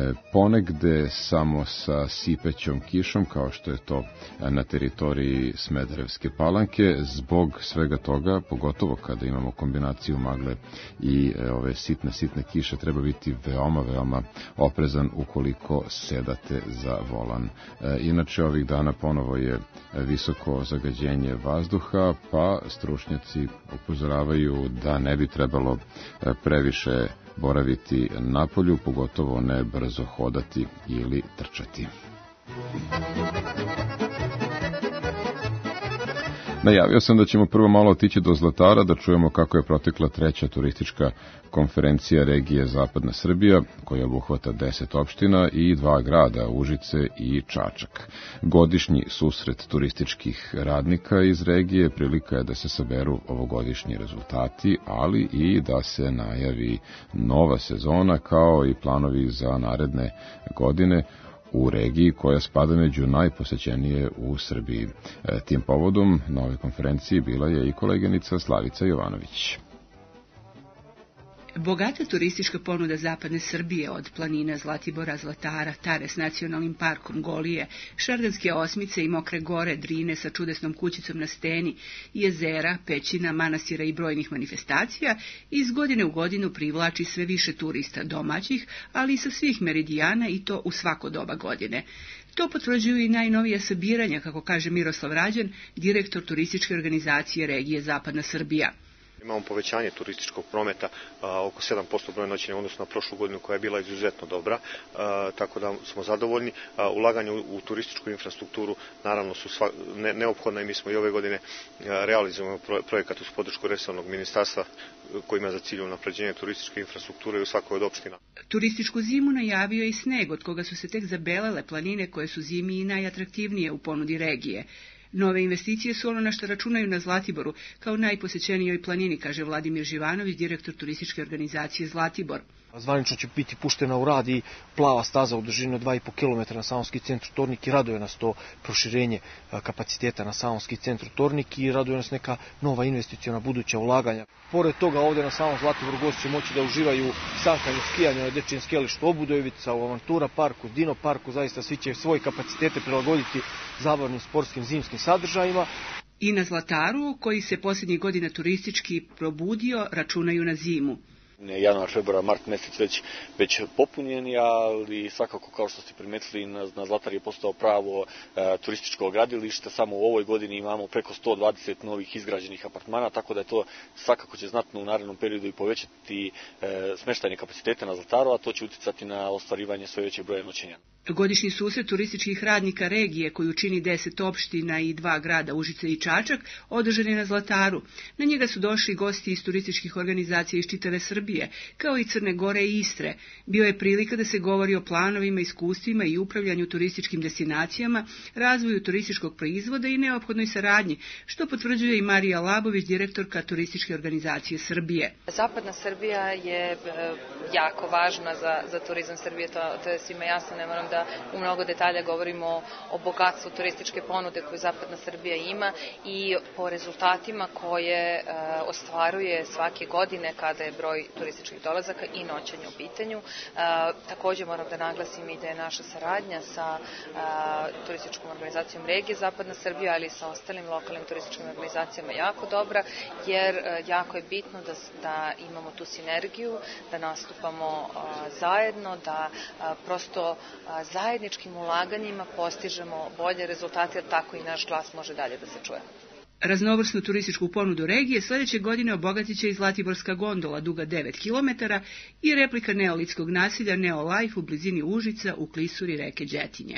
ponegde samo sa sipećom kišom, kao što je to na teritoriji Smederevske Palanke. Zbog svega toga, pogotovo kada imamo kombinaciju magle i ove sitne, sitne kiše, treba biti veoma, veoma oprezan ukoliko sedate za volan. Inače, ovih dana ponovo je visoko zagađenje vazduha, pa stručnjaci upozoravaju da ne bi trebalo previše boraviti napolju, pogotovo ne brzo hodati ili trčati. Najavio sam da ćemo prvo malo otići do Zlatara, da čujemo kako je protekla treća turistička konferencija regije Zapadna Srbija, koja obuhvata deset opština i dva grada, Užice i Čačak. Godišnji susret turističkih radnika iz regije prilika je da se saberu ovogodišnji rezultati, ali i da se najavi nova sezona kao i planovi za naredne godine u regiji koja spada među najposećenije u Srbiji. Tim povodom na ovoj konferenciji bila je i koleginica Slavica Jovanović. Bogata turistička ponuda Zapadne Srbije od planina Zlatibora, Zlatara, Tare s nacionalnim parkom Golije, Šarganske osmice i Mokre gore, Drine sa čudesnom kućicom na steni, jezera, pećina, manastira i brojnih manifestacija iz godine u godinu privlači sve više turista domaćih, ali i sa svih meridijana i to u svako doba godine. To potvrđuju i najnovija sabiranja, kako kaže Miroslav Rađan, direktor turističke organizacije regije Zapadna Srbija. Imamo povećanje turističkog prometa a, oko sedam posto broja noćenja u odnosu na prošlu godinu koja je bila izuzetno dobra, a, tako da smo zadovoljni. A, ulaganje u, u turističku infrastrukturu naravno su sva, ne, neophodna i mi smo i ove godine a, realizujemo pro, projekat uz podršku resornog ministarstva koji ima za cilj unapređenje turističke infrastrukture u svakoj od opština. Turističku zimu najavio je i sneg, od koga su se tek zabelele planine koje su zimi i najatraktivnije u ponudi regije. Nove investicije su ono na što računaju na Zlatiboru, kao najposećenijoj planini, kaže Vladimir Živanović, direktor turističke organizacije Zlatibor. Zvanično će biti puštena u rad i plava staza u dužini od dva i po kilometra na samom ski centru Tornik i raduje nas to proširenje kapaciteta na samom ski centru Tornik i raduje nas neka nova investiciona buduća ulaganja. Pored toga ovdje na samom Zlatiboru gosti će moći da uživaju sankanje skijanja na dečijem skijalištu Obudojevica, u Avantura parku, Dino parku, zaista svi će svoje kapacitete prilagoditi zabavnim sportskim zimskim sadržajima. I na Zlataru, koji se posljednjih godina turistički probudio, računaju na zimu. Januar, februar, mart mjesec već, već popunjeni, ali svakako kao što ste primetili na, na Zlatar je postao pravo e, turističko gradilište. Samo u ovoj godini imamo preko sto dvadeset novih izgrađenih apartmana, tako da je to svakako će znatno u narednom periodu i povećati e, smeštajne kapacitete na Zlataru, a to će uticati na ostvarivanje sve većeg broja noćenja. Godišnji susret turističkih radnika regije, koju čini deset opština i dva grada, Užice i Čačak, održan je na Zlataru. Na njega su došli gosti iz turističkih organizacija iz čitave Srbije, Srbije, kao i Crne Gore i Istre. Bio je prilika da se govori o planovima, iskustvima i upravljanju turističkim destinacijama, razvoju turističkog proizvoda i neophodnoj saradnji, što potvrđuje i Marija Labović, direktorka Turističke organizacije Srbije. Zapadna Srbija je jako važna za, za turizam Srbije, to, to je svima jasno, ne moram da u mnogo detalja govorimo o, o bogatstvu turističke ponude koju Zapadna Srbija ima i po rezultatima koje e, ostvaruje svake godine kada je broj turističkih dolazaka i noćenja u pitanju. E, također moram da naglasim i da je naša saradnja sa e, turističkom organizacijom regije Zapadna Srbija, ali i sa ostalim lokalnim turističkim organizacijama jako dobra, jer e, jako je bitno da, da imamo tu sinergiju, da nastupamo a, zajedno, da a, prosto a, zajedničkim ulaganjima postižemo bolje rezultate, jer tako i naš glas može dalje da se čuje. Raznovrsnu turističku ponudu regije sljedeće godine obogatit će i Zlatiborska gondola duga devet kilometara i replika neolitskog naselja Neolife u blizini Užica u klisuri reke Đetinje.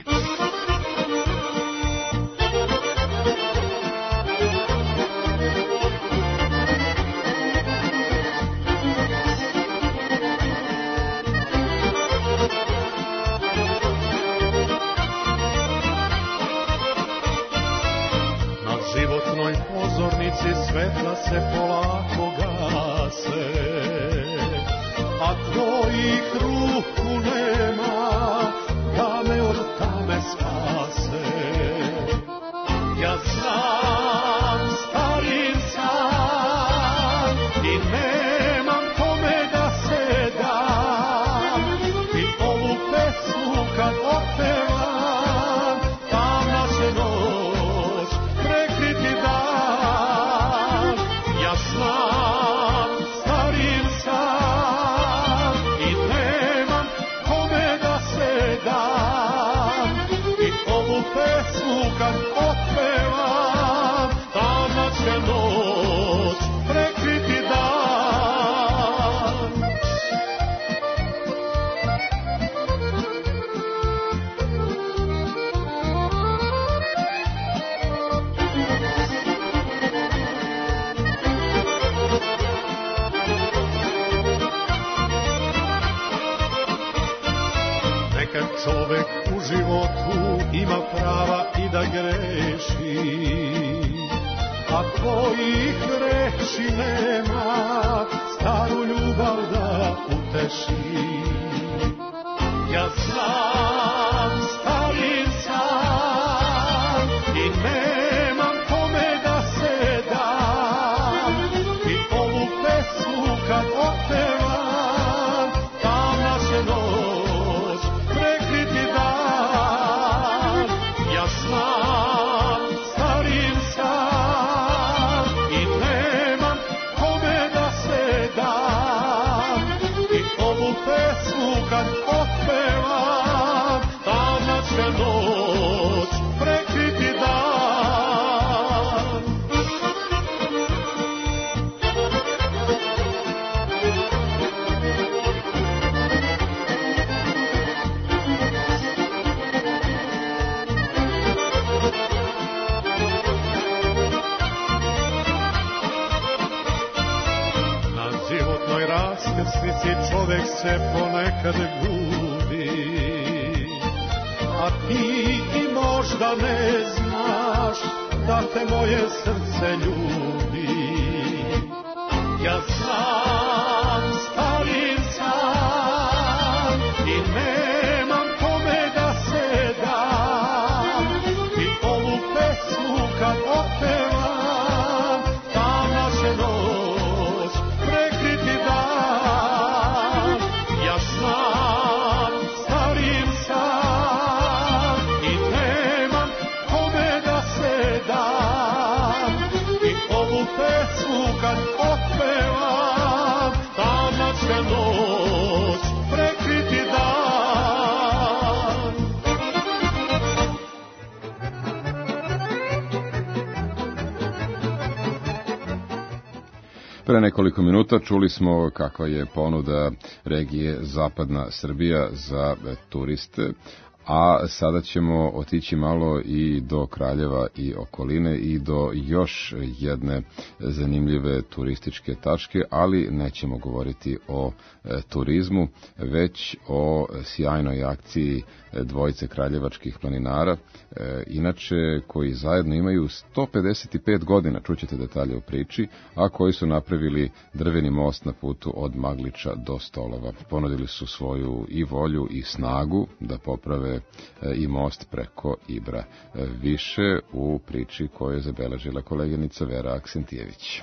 Svetla se polako gase, a tvojih ruku nema da me od tame spase. Ja znam, starim sam i nemam kome da se dam, i ovu pesmu kad otpevam, tamna će noć prekriti dan. Znam, starim sam i nemam kome da se dam, i ovu pesmu kad otpevam, tamna će noć prekriti dan. Čovek u životu ima prava i da greši, a tvojih reči nema staru ljubav da uteši. Ja znam, starim sam i nemam kome da se dam, i ovu pesmu kad otpevam, tamna će noć prekriti dan. Ja znam, starim sam i nemam kome da se dam, i ovu pesmu kad otpevam, tamna će noć prekriti dan. Raskrsnici čovek se ponekad gubi, a ti i možda ne znaš da te moje srce ljubi. Ja znam, starim sam i nemam kome da se dam, i ovu pesmu kad otpevam, tamna će noć prekriti dan. Ja znam, starim sam i nemam kome da se dam, i ovu pesmu kad otpevam, tamna će noć prekriti dan. Pre nekoliko minuta čuli smo kakva je ponuda regije Zapadna Srbija za turiste, a sada ćemo otići malo i do Kraljeva i okoline i do još jedne zanimljive turističke tačke, ali nećemo govoriti o e, turizmu, već o sjajnoj akciji dvojice kraljevačkih planinara, e, inače koji zajedno imaju sto pedeset pet godina, čućete detalje u priči, a koji su napravili drveni most na putu od Magliča do Stolova. Ponudili su svoju i volju i snagu da poprave e, i most preko Ibra. E, više u priči koju je zabeležila koleginica Vera Aksentijević.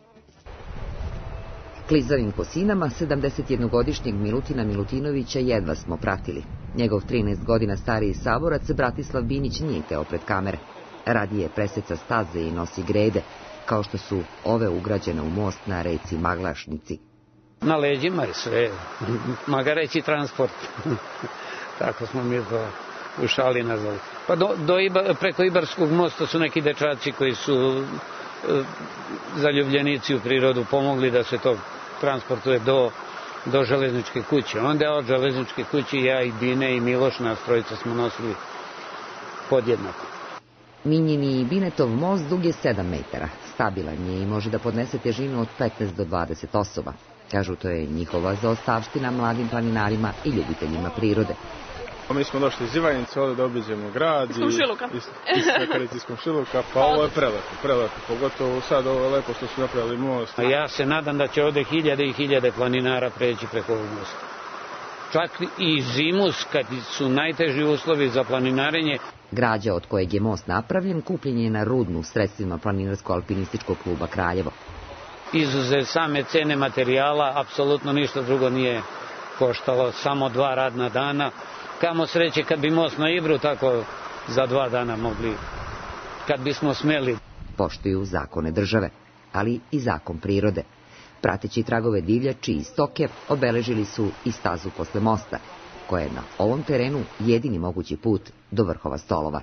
Klizavim kosinama sedamdesetjednogodišnjeg Milutina Milutinovića jedva smo pratili. Njegov trinaest godina stariji saborac Bratislav Binić nije teo pred kamere. Radije preseca staze i nosi grede, kao što su ove ugrađene u most na reci Maglašnici. Na leđima je sve, maga reći transport. Tako smo mi to u šali nazvali. Pa do, do Iba, preko Ibarskog mosta su neki dečaci koji su e, zaljubljenici u prirodu pomogli da se to transportuje do, do železničke kuće. Onda od železničke kuće ja i Bine i Miloš, nas trojica smo nosili podjednako. Minjini i Binetov most dug je sedam metara. Stabilan je i može da podnese težinu od petnaest do dvadeset osoba. Kažu, to je njihova zaostavština mladim planinarima i ljubiteljima prirode. Mi smo došli iz Ivanjice, ovdje da obiđemo grad i iz Pekaricijskom Šiluka, pa ovo je prelepo, prelepo, pogotovo sad ovo je lepo što su napravili most. A ja se nadam da će ovdje hiljade i hiljade planinara preći preko ovog mosta. Čak i zimus, kad su najteži uslovi za planinarenje. Građa od kojeg je most napravljen kupljen je na Rudnu sredstvima Planinarsko-alpinističkog kluba Kraljevo. Izuzev same cene materijala, apsolutno ništa drugo nije koštalo, samo dva radna dana. Kamo sreće kad bi most na Ibru tako za dva dana mogli, kad bismo smeli. Poštuju zakone države, ali i zakon prirode. Prateći tragove divljači i stoke, obeležili su i stazu posle mosta, koja je na ovom terenu jedini mogući put do vrhova Stolova.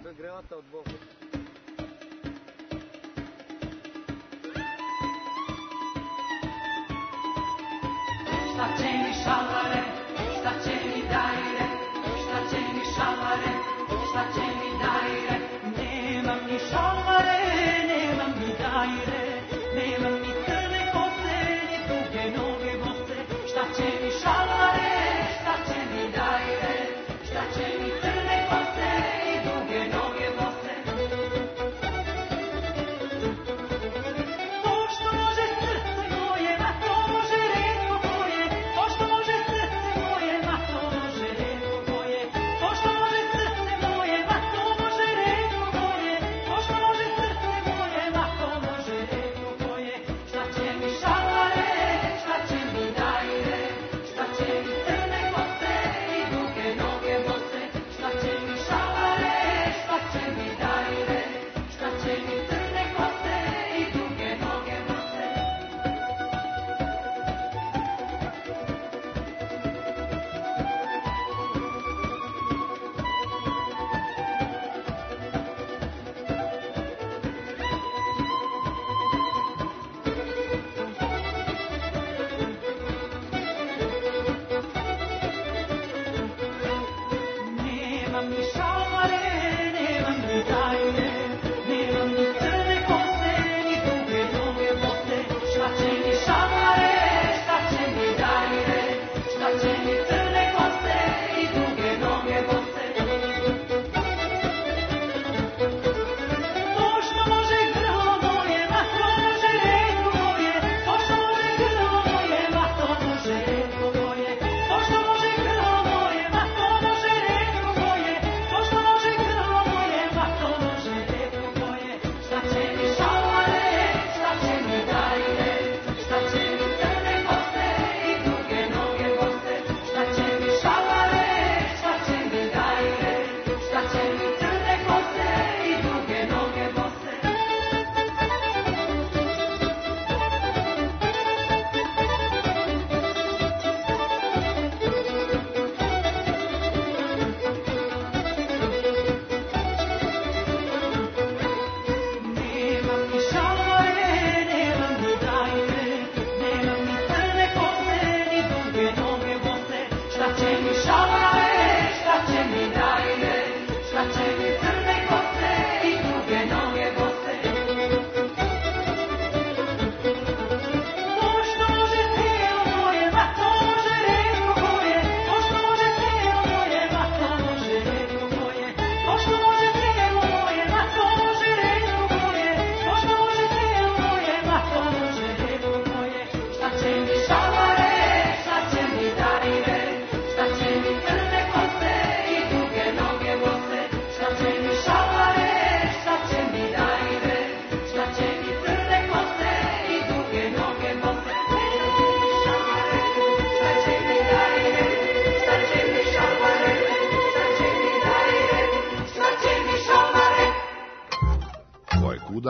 Šta će mi šalare, šta će mi dajre, šta će mi šalare, šta će mi dajre. Nemam ni šalare, nemam ni dajre, nemam ni crne kose, ni duge noge bose. Šta će mi šalare, šta će mi dajre, šta će mi crne kose i duge noge bose. To što može srce moje, ma to može retko koje. To što može srce moje, ma to može retko koje. To što može srce moje, ma to može retko koje. To što može srce moje,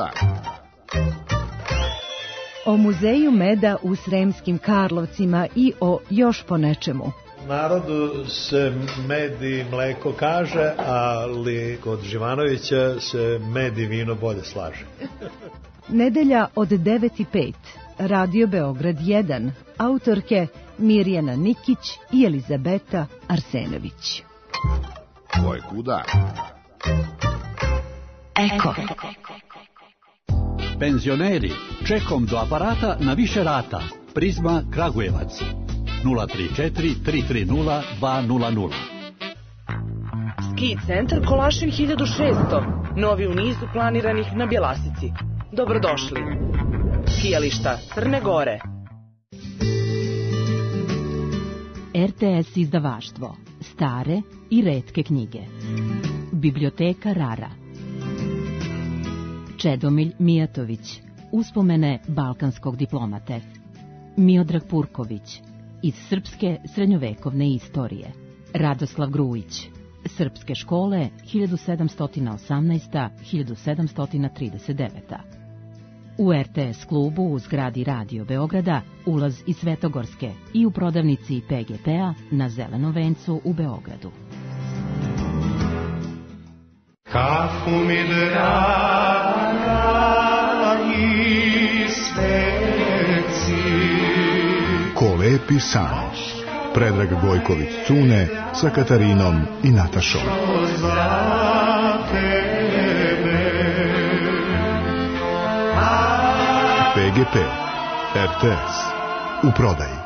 kuda? O muzeju meda u Sremskim Karlovcima i o još po nečemu. Narodu se med i mleko kaže, ali kod Živanovića se med i vino bolje slaže. Nedelja od devet i pet. Radio Beograd jedan. Autorke Mirjana Nikić i Elizabeta Arsenović. Ko je kuda? Eko. Penzioneri, čekom do aparata na više rata. Prizma Kragujevac. nula tri četiri tri tri nula dva nula nula. Ski centar Kolašin hiljadu šesto. Novi u nizu planiranih na Bjelasici. Dobrodošli. Skijališta Crne Gore. R T S izdavaštvo. Stare i retke knjige. Biblioteka Rara. Čedomilj Mijatović. Uspomene balkanskog diplomate. Miodrag Purković. Iz srpske srednjovekovne istorije. Radoslav Grujić. Srpske škole hiljadu sedamsto osamnaesti do hiljadu sedamsto trideset devete. U R T S klubu u zgradi Radio Beograda ulaz iz Svetogorske i u prodavnici P G P-a na Zelenom vencu u Beogradu. Kafu mi draga i sveci. Ko lepi san. Predrag Gojković Cune sa Katarinom i Natašom. P G P, R T S, u prodaji.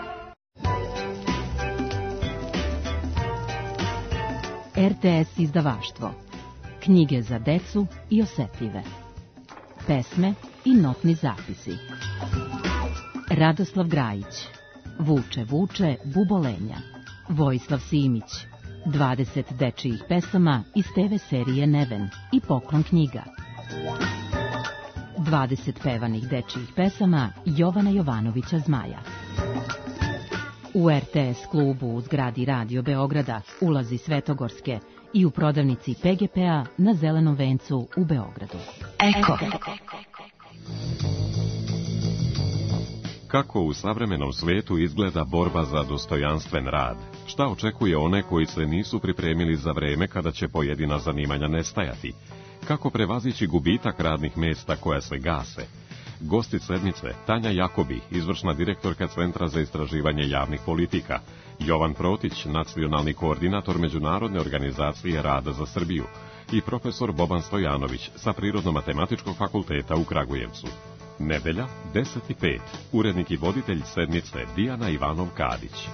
R T S izdavaštvo. Knjige za decu i osetljive. Pesme i notni zapisi. Radoslav Grajić. Vuče, vuče, bubolenja. Vojislav Simić. dvadeset dečijih pesama iz T V serije Neven i Poklon knjiga. dvadeset pevanih dečijih pesama Jovana Jovanovića Zmaja. U R T S klubu u zgradi Radio Beograda ulazi Svetogorske i u prodavnici P G P-a na Zelenom vencu u Beogradu. Eko. Kako u savremenom svetu izgleda borba za dostojanstven rad? Šta očekuje one koji se nisu pripremili za vreme kada će pojedina zanimanja nestajati? Kako prevazići gubitak radnih mesta koja se gase? Gosti sedmice Tanja Jakobi, izvršna direktorka Centra za istraživanje javnih politika, Jovan Protić, nacionalni koordinator Međunarodne organizacije rada za Srbiju i profesor Boban Stojanović sa Prirodno-matematičkog fakulteta u Kragujevcu. Nedelja, deset i pet. Urednik i voditelj sedmice Dijana Ivanov-Kadić.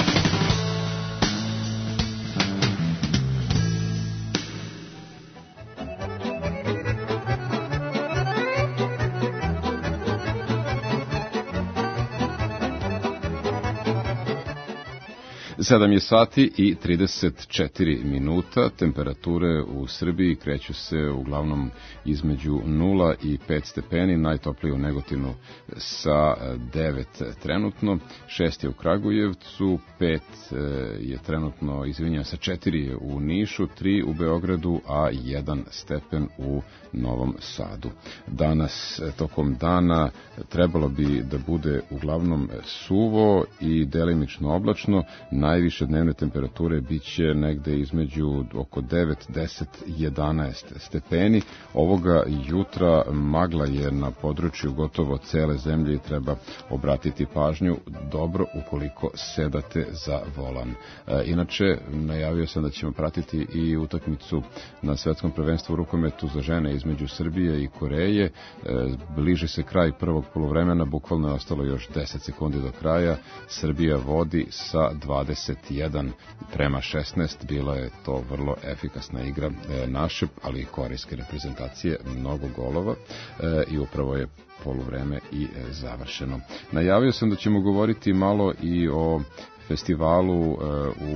sedam je sati i trideset četiri minuta, temperature u Srbiji kreću se uglavnom između nula i pet stepeni, najtoplije u Negotinu sa devet trenutno, šest je u Kragujevcu, pet je trenutno, izvinjam, sa četiri je u Nišu, tri u Beogradu, a jedan stepen u Novom Sadu. Danas, tokom dana, trebalo bi da bude uglavnom suvo i delimično oblačno, najviše dnevne temperature biće negde između oko devet, deset, jedanaest stepeni. Ovoga jutra magla je na području gotovo cele zemlje i treba obratiti pažnju dobro ukoliko sedate za volan. E, inače, najavio sam da ćemo pratiti i utakmicu na svetskom prvenstvu u rukometu za žene između Srbije i Koreje. E, bliži se kraj prvog poluvremena, bukvalno je ostalo još deset sekundi do kraja. Srbija vodi sa dvadeset jedan prema šesnaest, bila je to vrlo efikasna igra e, naše, ali i korejske reprezentacije, mnogo golova e, i upravo je poluvreme i e, završeno. Najavio sam da ćemo govoriti malo i o festivalu e, u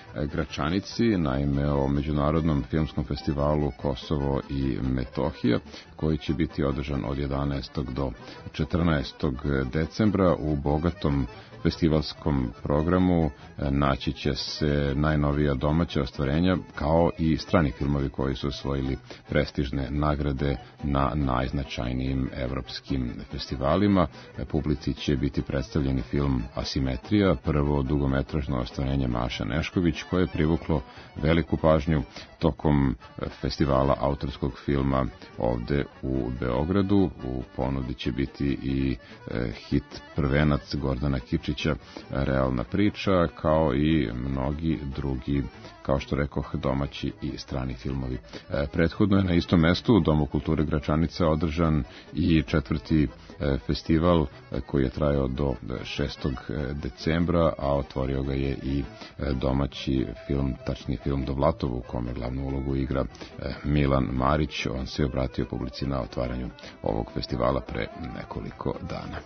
Gračanici, naime o Međunarodnom filmskom festivalu Kosovo i Metohija, koji će biti održan od jedanaestog do četrnaestog decembra. U bogatom festivalskom programu naći će se najnovija domaća ostvarenja, kao i strani filmovi koji su osvojili prestižne nagrade na najznačajnijim evropskim festivalima. Publici će biti predstavljeni film Asimetrija, prvo dugometražno ostvarenje Maše Nešković, koje je privuklo veliku pažnju tokom festivala autorskog filma ovde u Beogradu. U ponudi će biti i hit prvenac Gordana Kičića, Realna priča, kao i mnogi drugi, kao što rekoh, domaći i strani filmovi. Prethodno je na istom mestu u Domu kulture Gračanica održan i četvrti festival koji je trajao do šestog decembra, a otvorio ga je i domaći film, tačniji film Dovlatov, u kome glavnu ulogu igra Milan Marić. On se obratio publici na otvaranju ovog festivala pre nekoliko dana.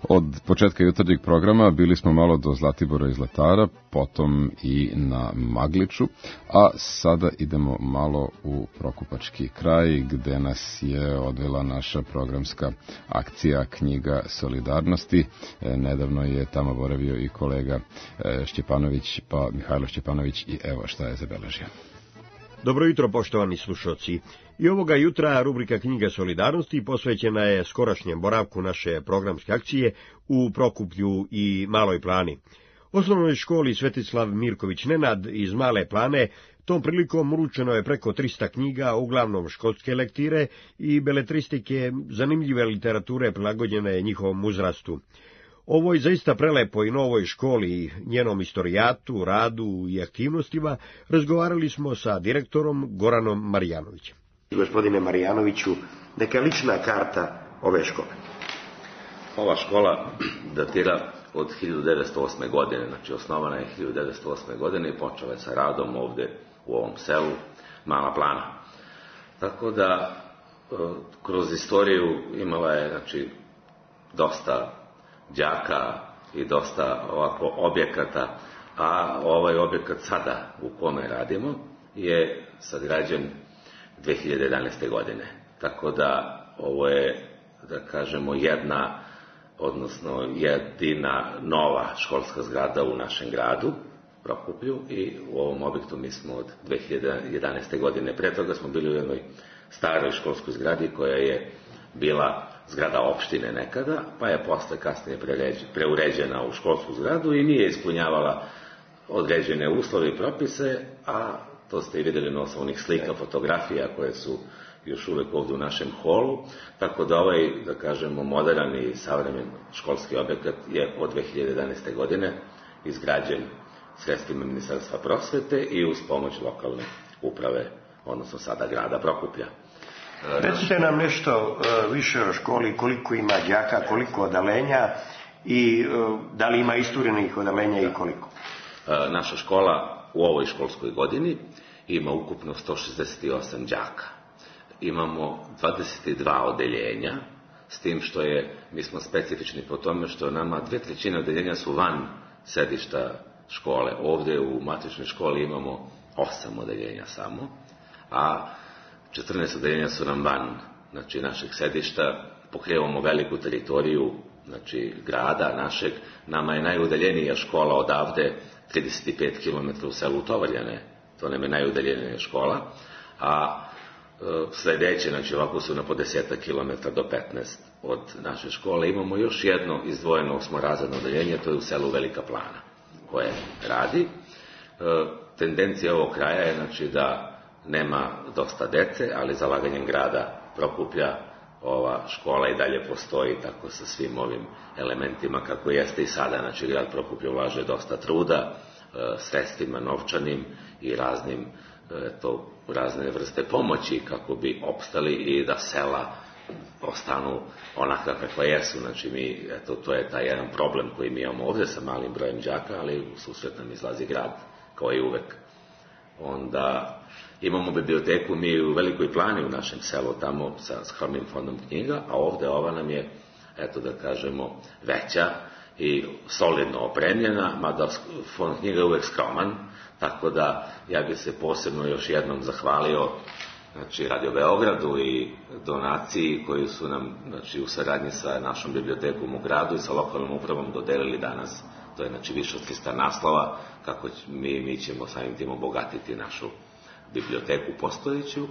Od početka jutarnjeg programa bili smo malo do Zlatibora i Zlatara, potom i na Magliču, a sada idemo malo u Prokupački kraj, gde nas je odvela naša programska akcija Knjiga solidarnosti. E, nedavno je tamo boravio i kolega e, Šćepanović, pa Mihajlo Šćepanović, i evo šta je zabeležio. Dobro jutro, poštovani slušalci. I ovoga jutra rubrika Knjiga solidarnosti posvećena je skorašnjem boravku naše programske akcije u Prokuplju i Maloj Plani. Osnovnoj školi Svetislav Mirković Nenad iz Male Plane tom prilikom uručeno je preko trista knjiga, uglavnom školske lektire i beletristike, zanimljive literature prilagođene njihovom uzrastu. Ovoj zaista prelepoj i novoj školi, njenom istorijatu, radu i aktivnostima razgovarali smo sa direktorom Goranom Marijanovićem. Gospodine Marijanoviću, neka lična karta ove škole. Ova škola datira od hiljadu devetsto osme. godine, znači osnovana je hiljadu devetsto osme. godine i počela je sa radom ovde u ovom selu Mala Plana. Tako da kroz istoriju imala je, znači, dosta đaka i dosta ovako objekata, a ovaj objekat sada u kome radimo je sagrađen dve hiljade jedanaeste. godine. Tako da ovo je, da kažemo, jedna, odnosno jedina nova školska zgrada u našem gradu, Prokuplju, i u ovom objektu mi smo od dve hiljade jedanaeste. godine. Pre toga smo bili u jednoj staroj školskoj zgradi koja je bila zgrada opštine nekada, pa je posle kasnije preuređena u školsku zgradu i nije ispunjavala određene uslove i propise, a to ste i vidjeli na osnovu onih slika, fotografija koje su još uvek ovde u našem holu, tako da ovaj, da kažemo, modern i savremen školski objekat je od dve hiljade jedanaeste. godine izgrađen sredstvima Ministarstva prosvete i uz pomoć lokalne uprave, odnosno sada grada Prokuplja. Recite nam nešto više o školi, koliko ima đaka, koliko odalenja i da li ima isturenih odalenja i koliko? Naša škola u ovoj školskoj godini ima ukupno sto šezdeset osam đaka. Imamo dvadeset dva odeljenja, s tim što je, mi smo specifični po tome što nama dve trećine odeljenja su van sedišta škole. Ovde u matičnoj školi imamo osam odeljenja samo, a četrnaest odeljenja su nam van, znači, našeg sedišta. Pokrivamo veliku teritoriju, znači, grada našeg. Nama je najudaljenija škola odavde trideset pet kilometara u selu Tovarljane, to nam je najudaljenija škola, a e, sledeće, znači, ovako su na po desetak kilometara do petnaest od naše škole. Imamo još jedno izdvojeno osmorazredno odeljenje, to je u selu Velika Plana, koje radi. E, tendencija ovog kraja je, znači, da nema dosta dece, ali zalaganjem grada Prokuplja ova škola i dalje postoji, tako sa svim ovim elementima kako jeste i sada. Znači, grad Prokuplja ulaže dosta truda, sredstvima novčanim i raznim, eto, razne vrste pomoći kako bi opstali i da sela ostanu onaka kakva jesu. Znači, mi, eto, to je taj jedan problem koji mi imamo ovde sa malim brojem đaka, ali u susret nam izlazi grad, kao i uvek. Onda imamo biblioteku mi u Velikoj Plani u našem selu, tamo sa skromnim fondom knjiga, a ovde ova nam je, eto da kažemo, veća i solidno opremljena, mada fond knjiga je uvek skroman, tako da ja bih se posebno još jednom zahvalio, znači, Radio Beogradu i donaciji koju su nam, znači, u saradnji sa našom bibliotekom u gradu i sa lokalnom upravom dodelili danas. To je, znači, više od trista naslova, kako mi, mi ćemo samim tim obogatiti našu biblioteku postojeću,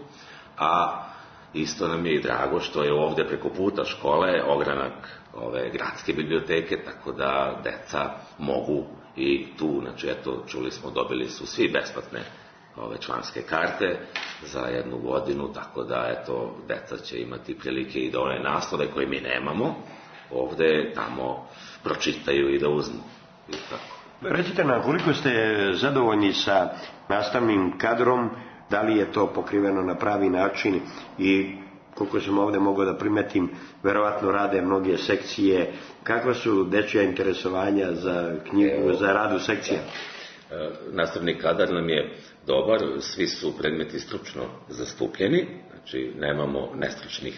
a isto nam je i drago što je ovde preko puta škole ogranak ove gradske biblioteke, tako da deca mogu i tu, znači, eto, čuli smo, dobili su svi besplatne ove članske karte za jednu godinu, tako da, eto, deca će imati prilike i da one naslove koje mi nemamo ovde tamo pročitaju i da uzmu. I tako. Recite nam, koliko ste zadovoljni sa nastavnim kadrom, da li je to pokriveno na pravi način i koliko sam ovde mogao da primetim, verovatno rade mnoge sekcije. Kakva su dečija interesovanja za knjigu, za rad u sekcija? E, nastavni kadar nam je dobar, svi su predmeti stručno zastupljeni, znači nemamo nestručnih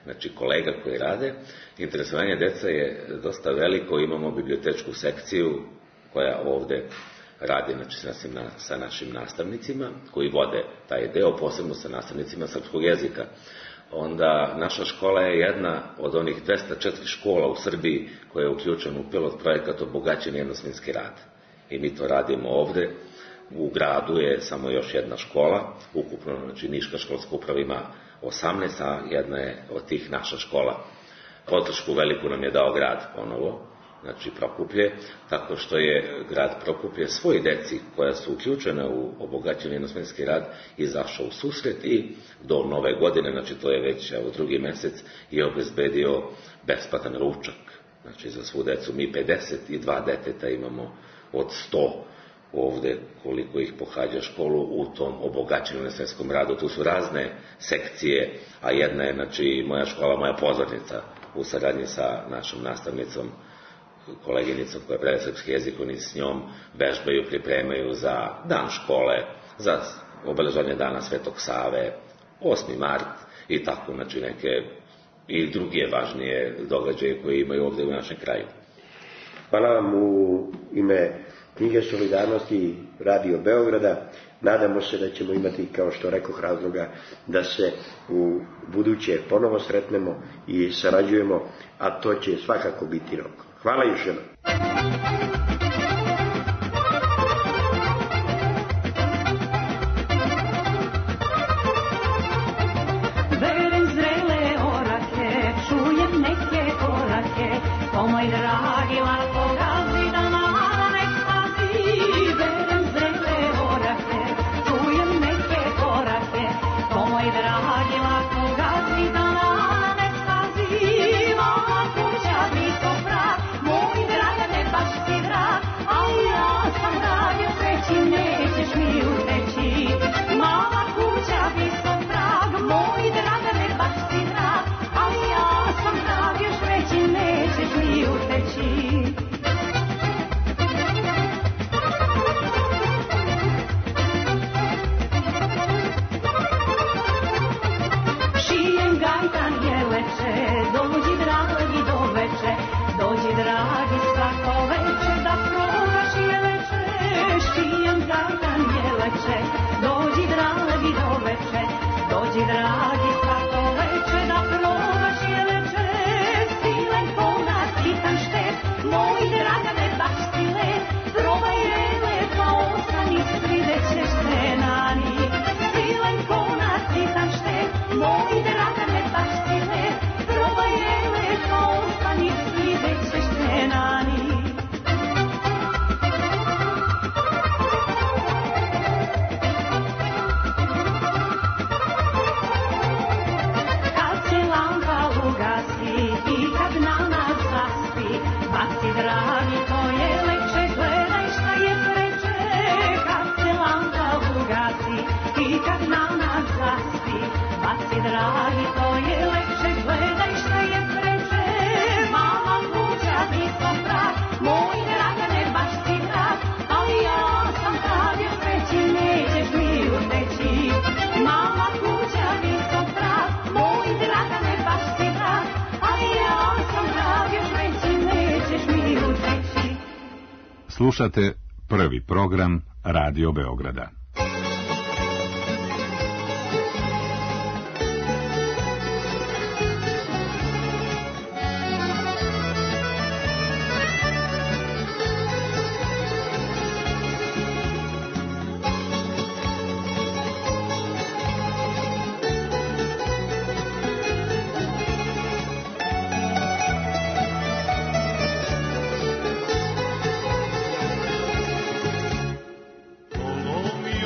znači kolega koji rade. Interesovanje deca je dosta veliko, imamo bibliotečku sekciju koja ovde radi znači, sa našim nastavnicima koji vode taj deo, posebno sa nastavnicima srpskog jezika. Onda naša škola je jedna od onih dvesta četiri škola u Srbiji koja je uključena u pilot projekat Obogaćeni jednosmenski rad. I mi to radimo ovde. U gradu je samo još jedna škola, ukupno, znači Niška školska uprava ima osamnaest, a jedna je od tih naša škola. Podršku veliku nam je dao grad ponovo, znači Prokuplje, tako što je grad Prokuplje svoj deci koja su uključena u Obogaćeni jednosmenski rad izašao u susret i do nove godine, znači to je već evo, drugi mesec, je obezbedio besplatan ručak. Znači za svu decu mi pedeset dva deteta imamo od sto ovde koliko ih pohađa školu u tom obogaćenom jednosmenskom radu. Tu su razne sekcije, a jedna je znači moja škola, moja pozornica u saradnji sa našom nastavnicom, koleginicom koja predaje srpski jezik, oni s njom vežbaju, pripremaju za dan škole, za obeležavanje dana Svetog Save, osmi mart i tako, znači neke i druge važnije događaje koje imaju ovde u našem kraju. Hvala vam u ime Knjige Solidarnosti Radio Beograda. Nadamo se da ćemo imati, kao što rekoh, razloga da se u buduće ponovo sretnemo i sarađujemo, a to će svakako biti rok. Hvala još jednom. Berem zrele orake, čujem neke korake, o moj dragi lako gazi da nama nek pazi. Berem zrele orake, čujem neke korake, o moj dragi lako gazi da nama nek pazi. Mama kuća visoka, moj dragane baš si drag, ali ja sam drag, još reći nećeš mi uteći. Mama kuća visok prag, moj dragane baš si drag, ali ja sam drag, još reći nećeš mi uteći. Šijem gajtan jeleče, dođi dragi do veče, dođi dragi svako veče da probaš jeleče. Šijem gajtan jeleče, dođi dragi do veče, dođi dragi svako veče da probaš jeleče. Silenko na sitan štet, moj dragane baš si let, probaj rele pa ostani svidjet ćeš te nani. Silenko na sitan štet, moj dragane baš si let, probaj rele pa ostani svidjet ćeš te nani. Kad se lampa ugasi i kad na nas zaspi, baci dragi to je leče, gledaj šta je preče. Kad se lampa ugasi i kad na nas zaspi, baci dragi to je leče, gledaj šta je preče. Mama kuća visok prag, moj dragane baš si drag, ali ja sam drag, još reći nećeš mi uteći. Mama kuća visok prag, moj dragane baš si drag, ali ja sam drag, još reći nećeš mi uteći. Slušate prvi program Radio Beograda. Polomi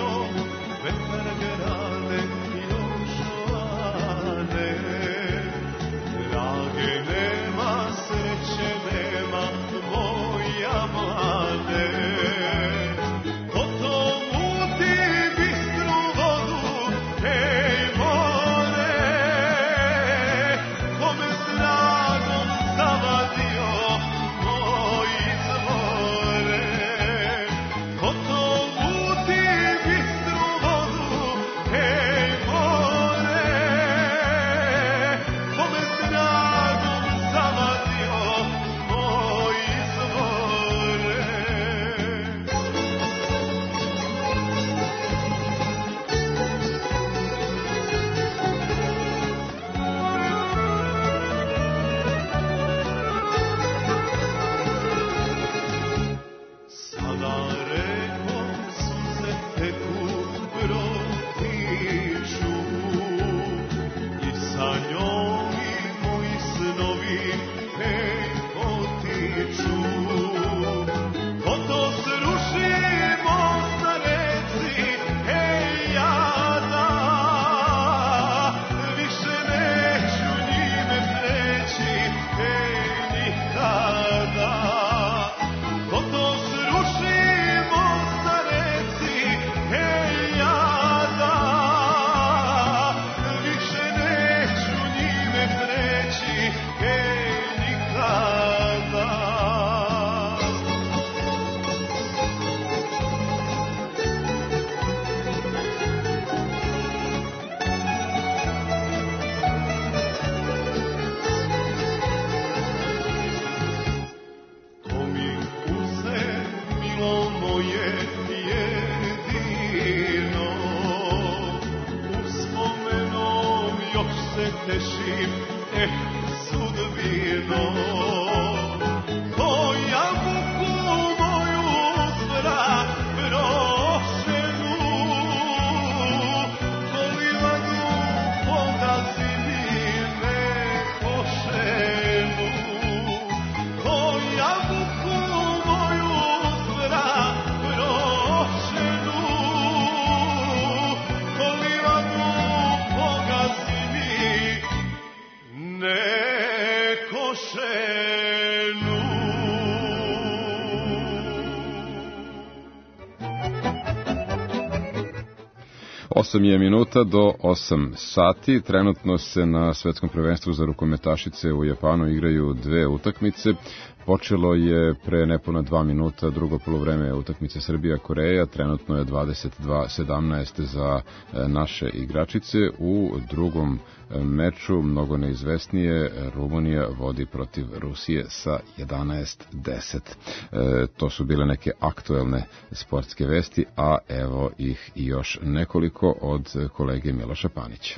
osam je minuta do osam sati. Trenutno se na svetskom prvenstvu za rukometašice u Japanu igraju dve utakmice. Počelo je pre nepuna dva minuta drugo poluvreme utakmice Srbija-Koreja, trenutno je dvadeset dva sedamnaest za naše igračice. U drugom meču, mnogo neizvesnije, Rumunija vodi protiv Rusije sa jedanaest deset. E, to su bile neke aktuelne sportske vesti, a evo ih i još nekoliko od kolege Miloša Panića.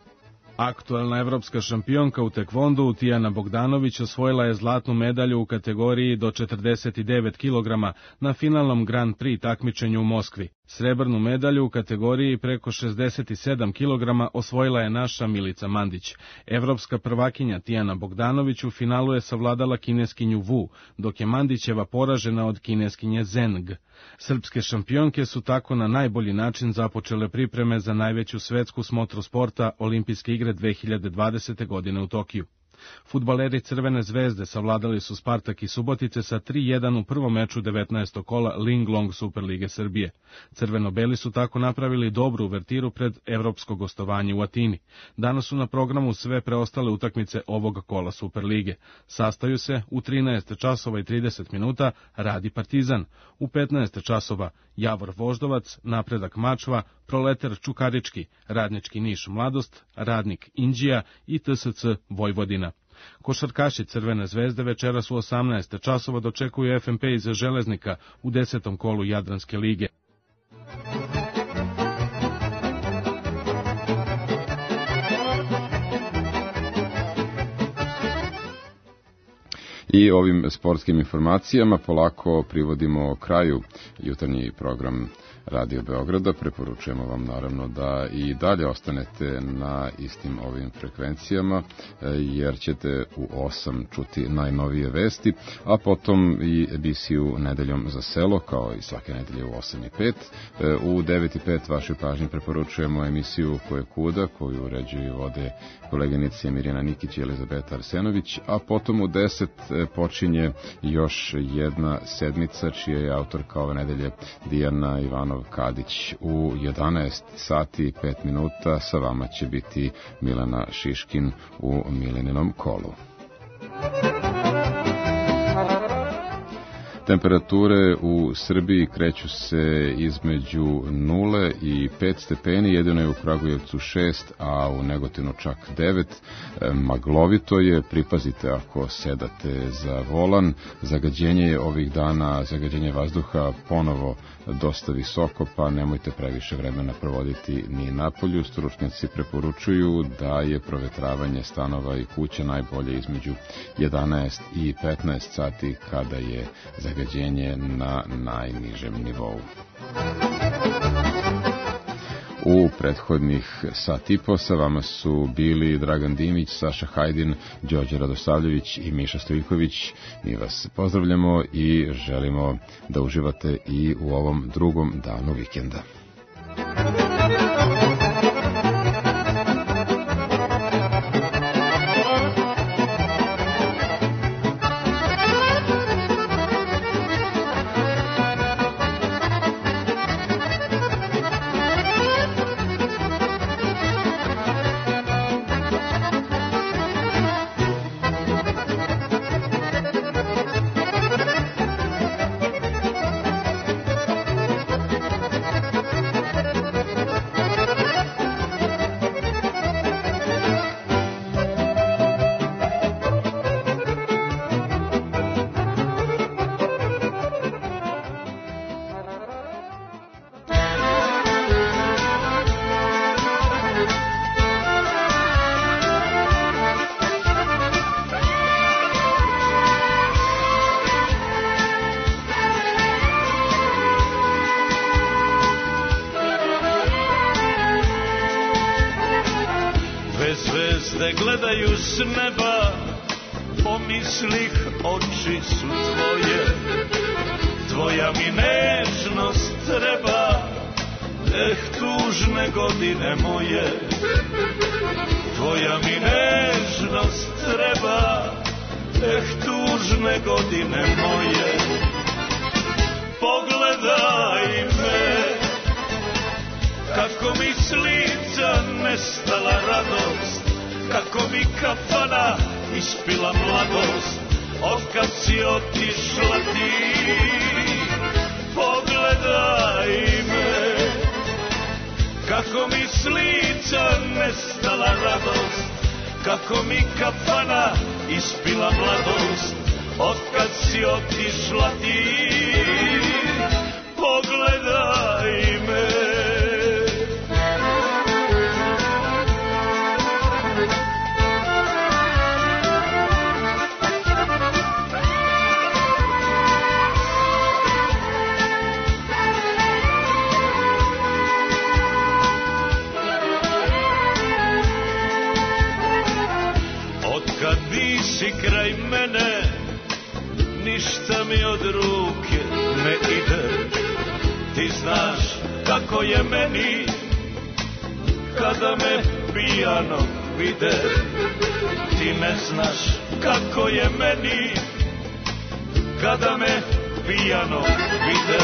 Aktuelna evropska šampionka u tekvondu Tijana Bogdanović osvojila je zlatnu medalju u kategoriji do četrdeset devet kilograma na finalnom Grand Prix takmičenju u Moskvi. Srebrnu medalju u kategoriji preko šezdeset sedam kilograma osvojila je naša Milica Mandić. Evropska prvakinja Tijana Bogdanović u finalu je savladala kineskinju Wu, dok je Mandićeva poražena od kineskinje Zeng. Srpske šampionke su tako na najbolji način započele pripreme za najveću svetsku smotru sporta Olimpijske igre dve hiljade dvadesete. godine u Tokiju. Fudbaleri Crvene zvezde savladali su Spartak i Subotice sa tri jedan u prvom meču devetnaestog kola Linglong Superlige Srbije. Crveno-beli su tako napravili dobru uvertiru pred evropsko gostovanje u Atini. Danas su na programu sve preostale utakmice ovog kola Superlige. Sastaju se u trinaest časova i trideset minuta Radi Partizan, u petnaest časova Javor Voždovac, Napredak Mačva, Proletar Čukarički, Radnički Niš Mladost, Radnik Inđija i T S C Vojvodina. Košarkaši Crvene zvezde večeras u osamnaest časova dočekuju F M P iz Železnika u desetom kolu Jadranske lige. I ovim sportskim informacijama polako privodimo kraju jutarnji program Radio Beograda. Preporučujemo vam naravno da i dalje ostanete na istim ovim frekvencijama, jer ćete u osam čuti najnovije vesti, a potom i emisiju Nedeljom za selo, kao i svake nedelje u osam i pet. U devet i pet vašoj pažnji preporučujemo emisiju Ko je kuda, koju uređuju i vode koleginice Mirjana Nikić i Elizabeta Arsenović, a potom u deset počinje još jedna sedmica, čija je autorka ove nedelje Dijana Ivanov Kadić. U jedanaest sati i pet minuta sa vama će biti Milana Šiškin u Mileninom kolu. Temperature u Srbiji kreću se između nule i pet stepeni, jedino je u Kragujevcu šest, a u Negotinu čak devet. Maglovito je, pripazite ako sedate za volan. Zagađenje je ovih dana, zagađenje vazduha ponovo dosta visoko, pa nemojte previše vremena provoditi ni napolju. Stručnjaci preporučuju da je provetravanje stanova i kuća najbolje između jedanaest i petnaest sati, kada je zagađenje na najnižem nivou. U prethodnih sat i po sa vama su bili Dragan Dimić, Saša Hajdin, Đorđe Radosavljević i Miša Stojiković. Mi vas pozdravljamo i želimo da uživate i u ovom drugom danu vikenda. gledaju s neba, pomislih oči su tvoje. Tvoja mi nežnost treba, eh tužne godine moje. Tvoja mi nežnost treba, eh tužne godine moje. Pogledaj me, kako mi s lica nestala radost, kako mi kafana ispila mladost, otkad si otišla ti. Pogledaj me, kako mi s lica nestala radost, kako mi kafana ispila mladost, otkad si otišla ti. Pogledaj me. Otkad nisi kraj mene, ništa mi od ruke ne ide. Ti znaš kako je meni kada me pijano vide. Ti ne znaš kako je meni kada me pijano vide.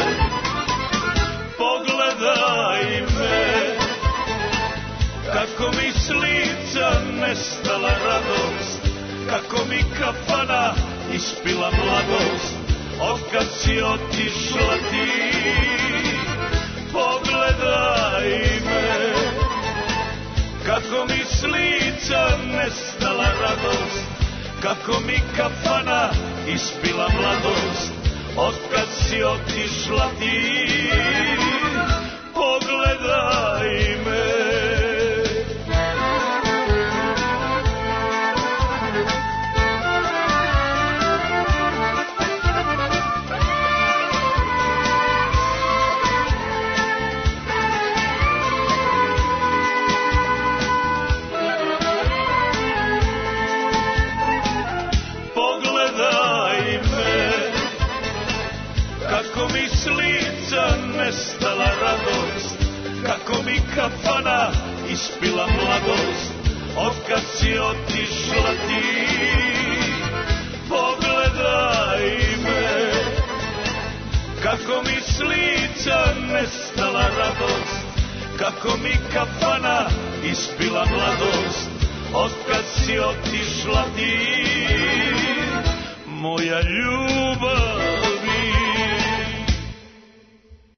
Pogledaj me, kako mi s lica nestala radost, kako mi kafana ispila mladost, otkad si otišla ti. Pogledaj me, kako mi s lica nestala radost, kako mi kafana ispila mladost, otkad si otišla ti. Pogledaj me. Kako mi s lica nestala radost, kako mi kafana ispila mladost, otkad si otišla ti. Pogledaj me, kako mi s lica nestala radost, kako mi kafana ispila mladost, otkad si otišla ti. Moja ljubav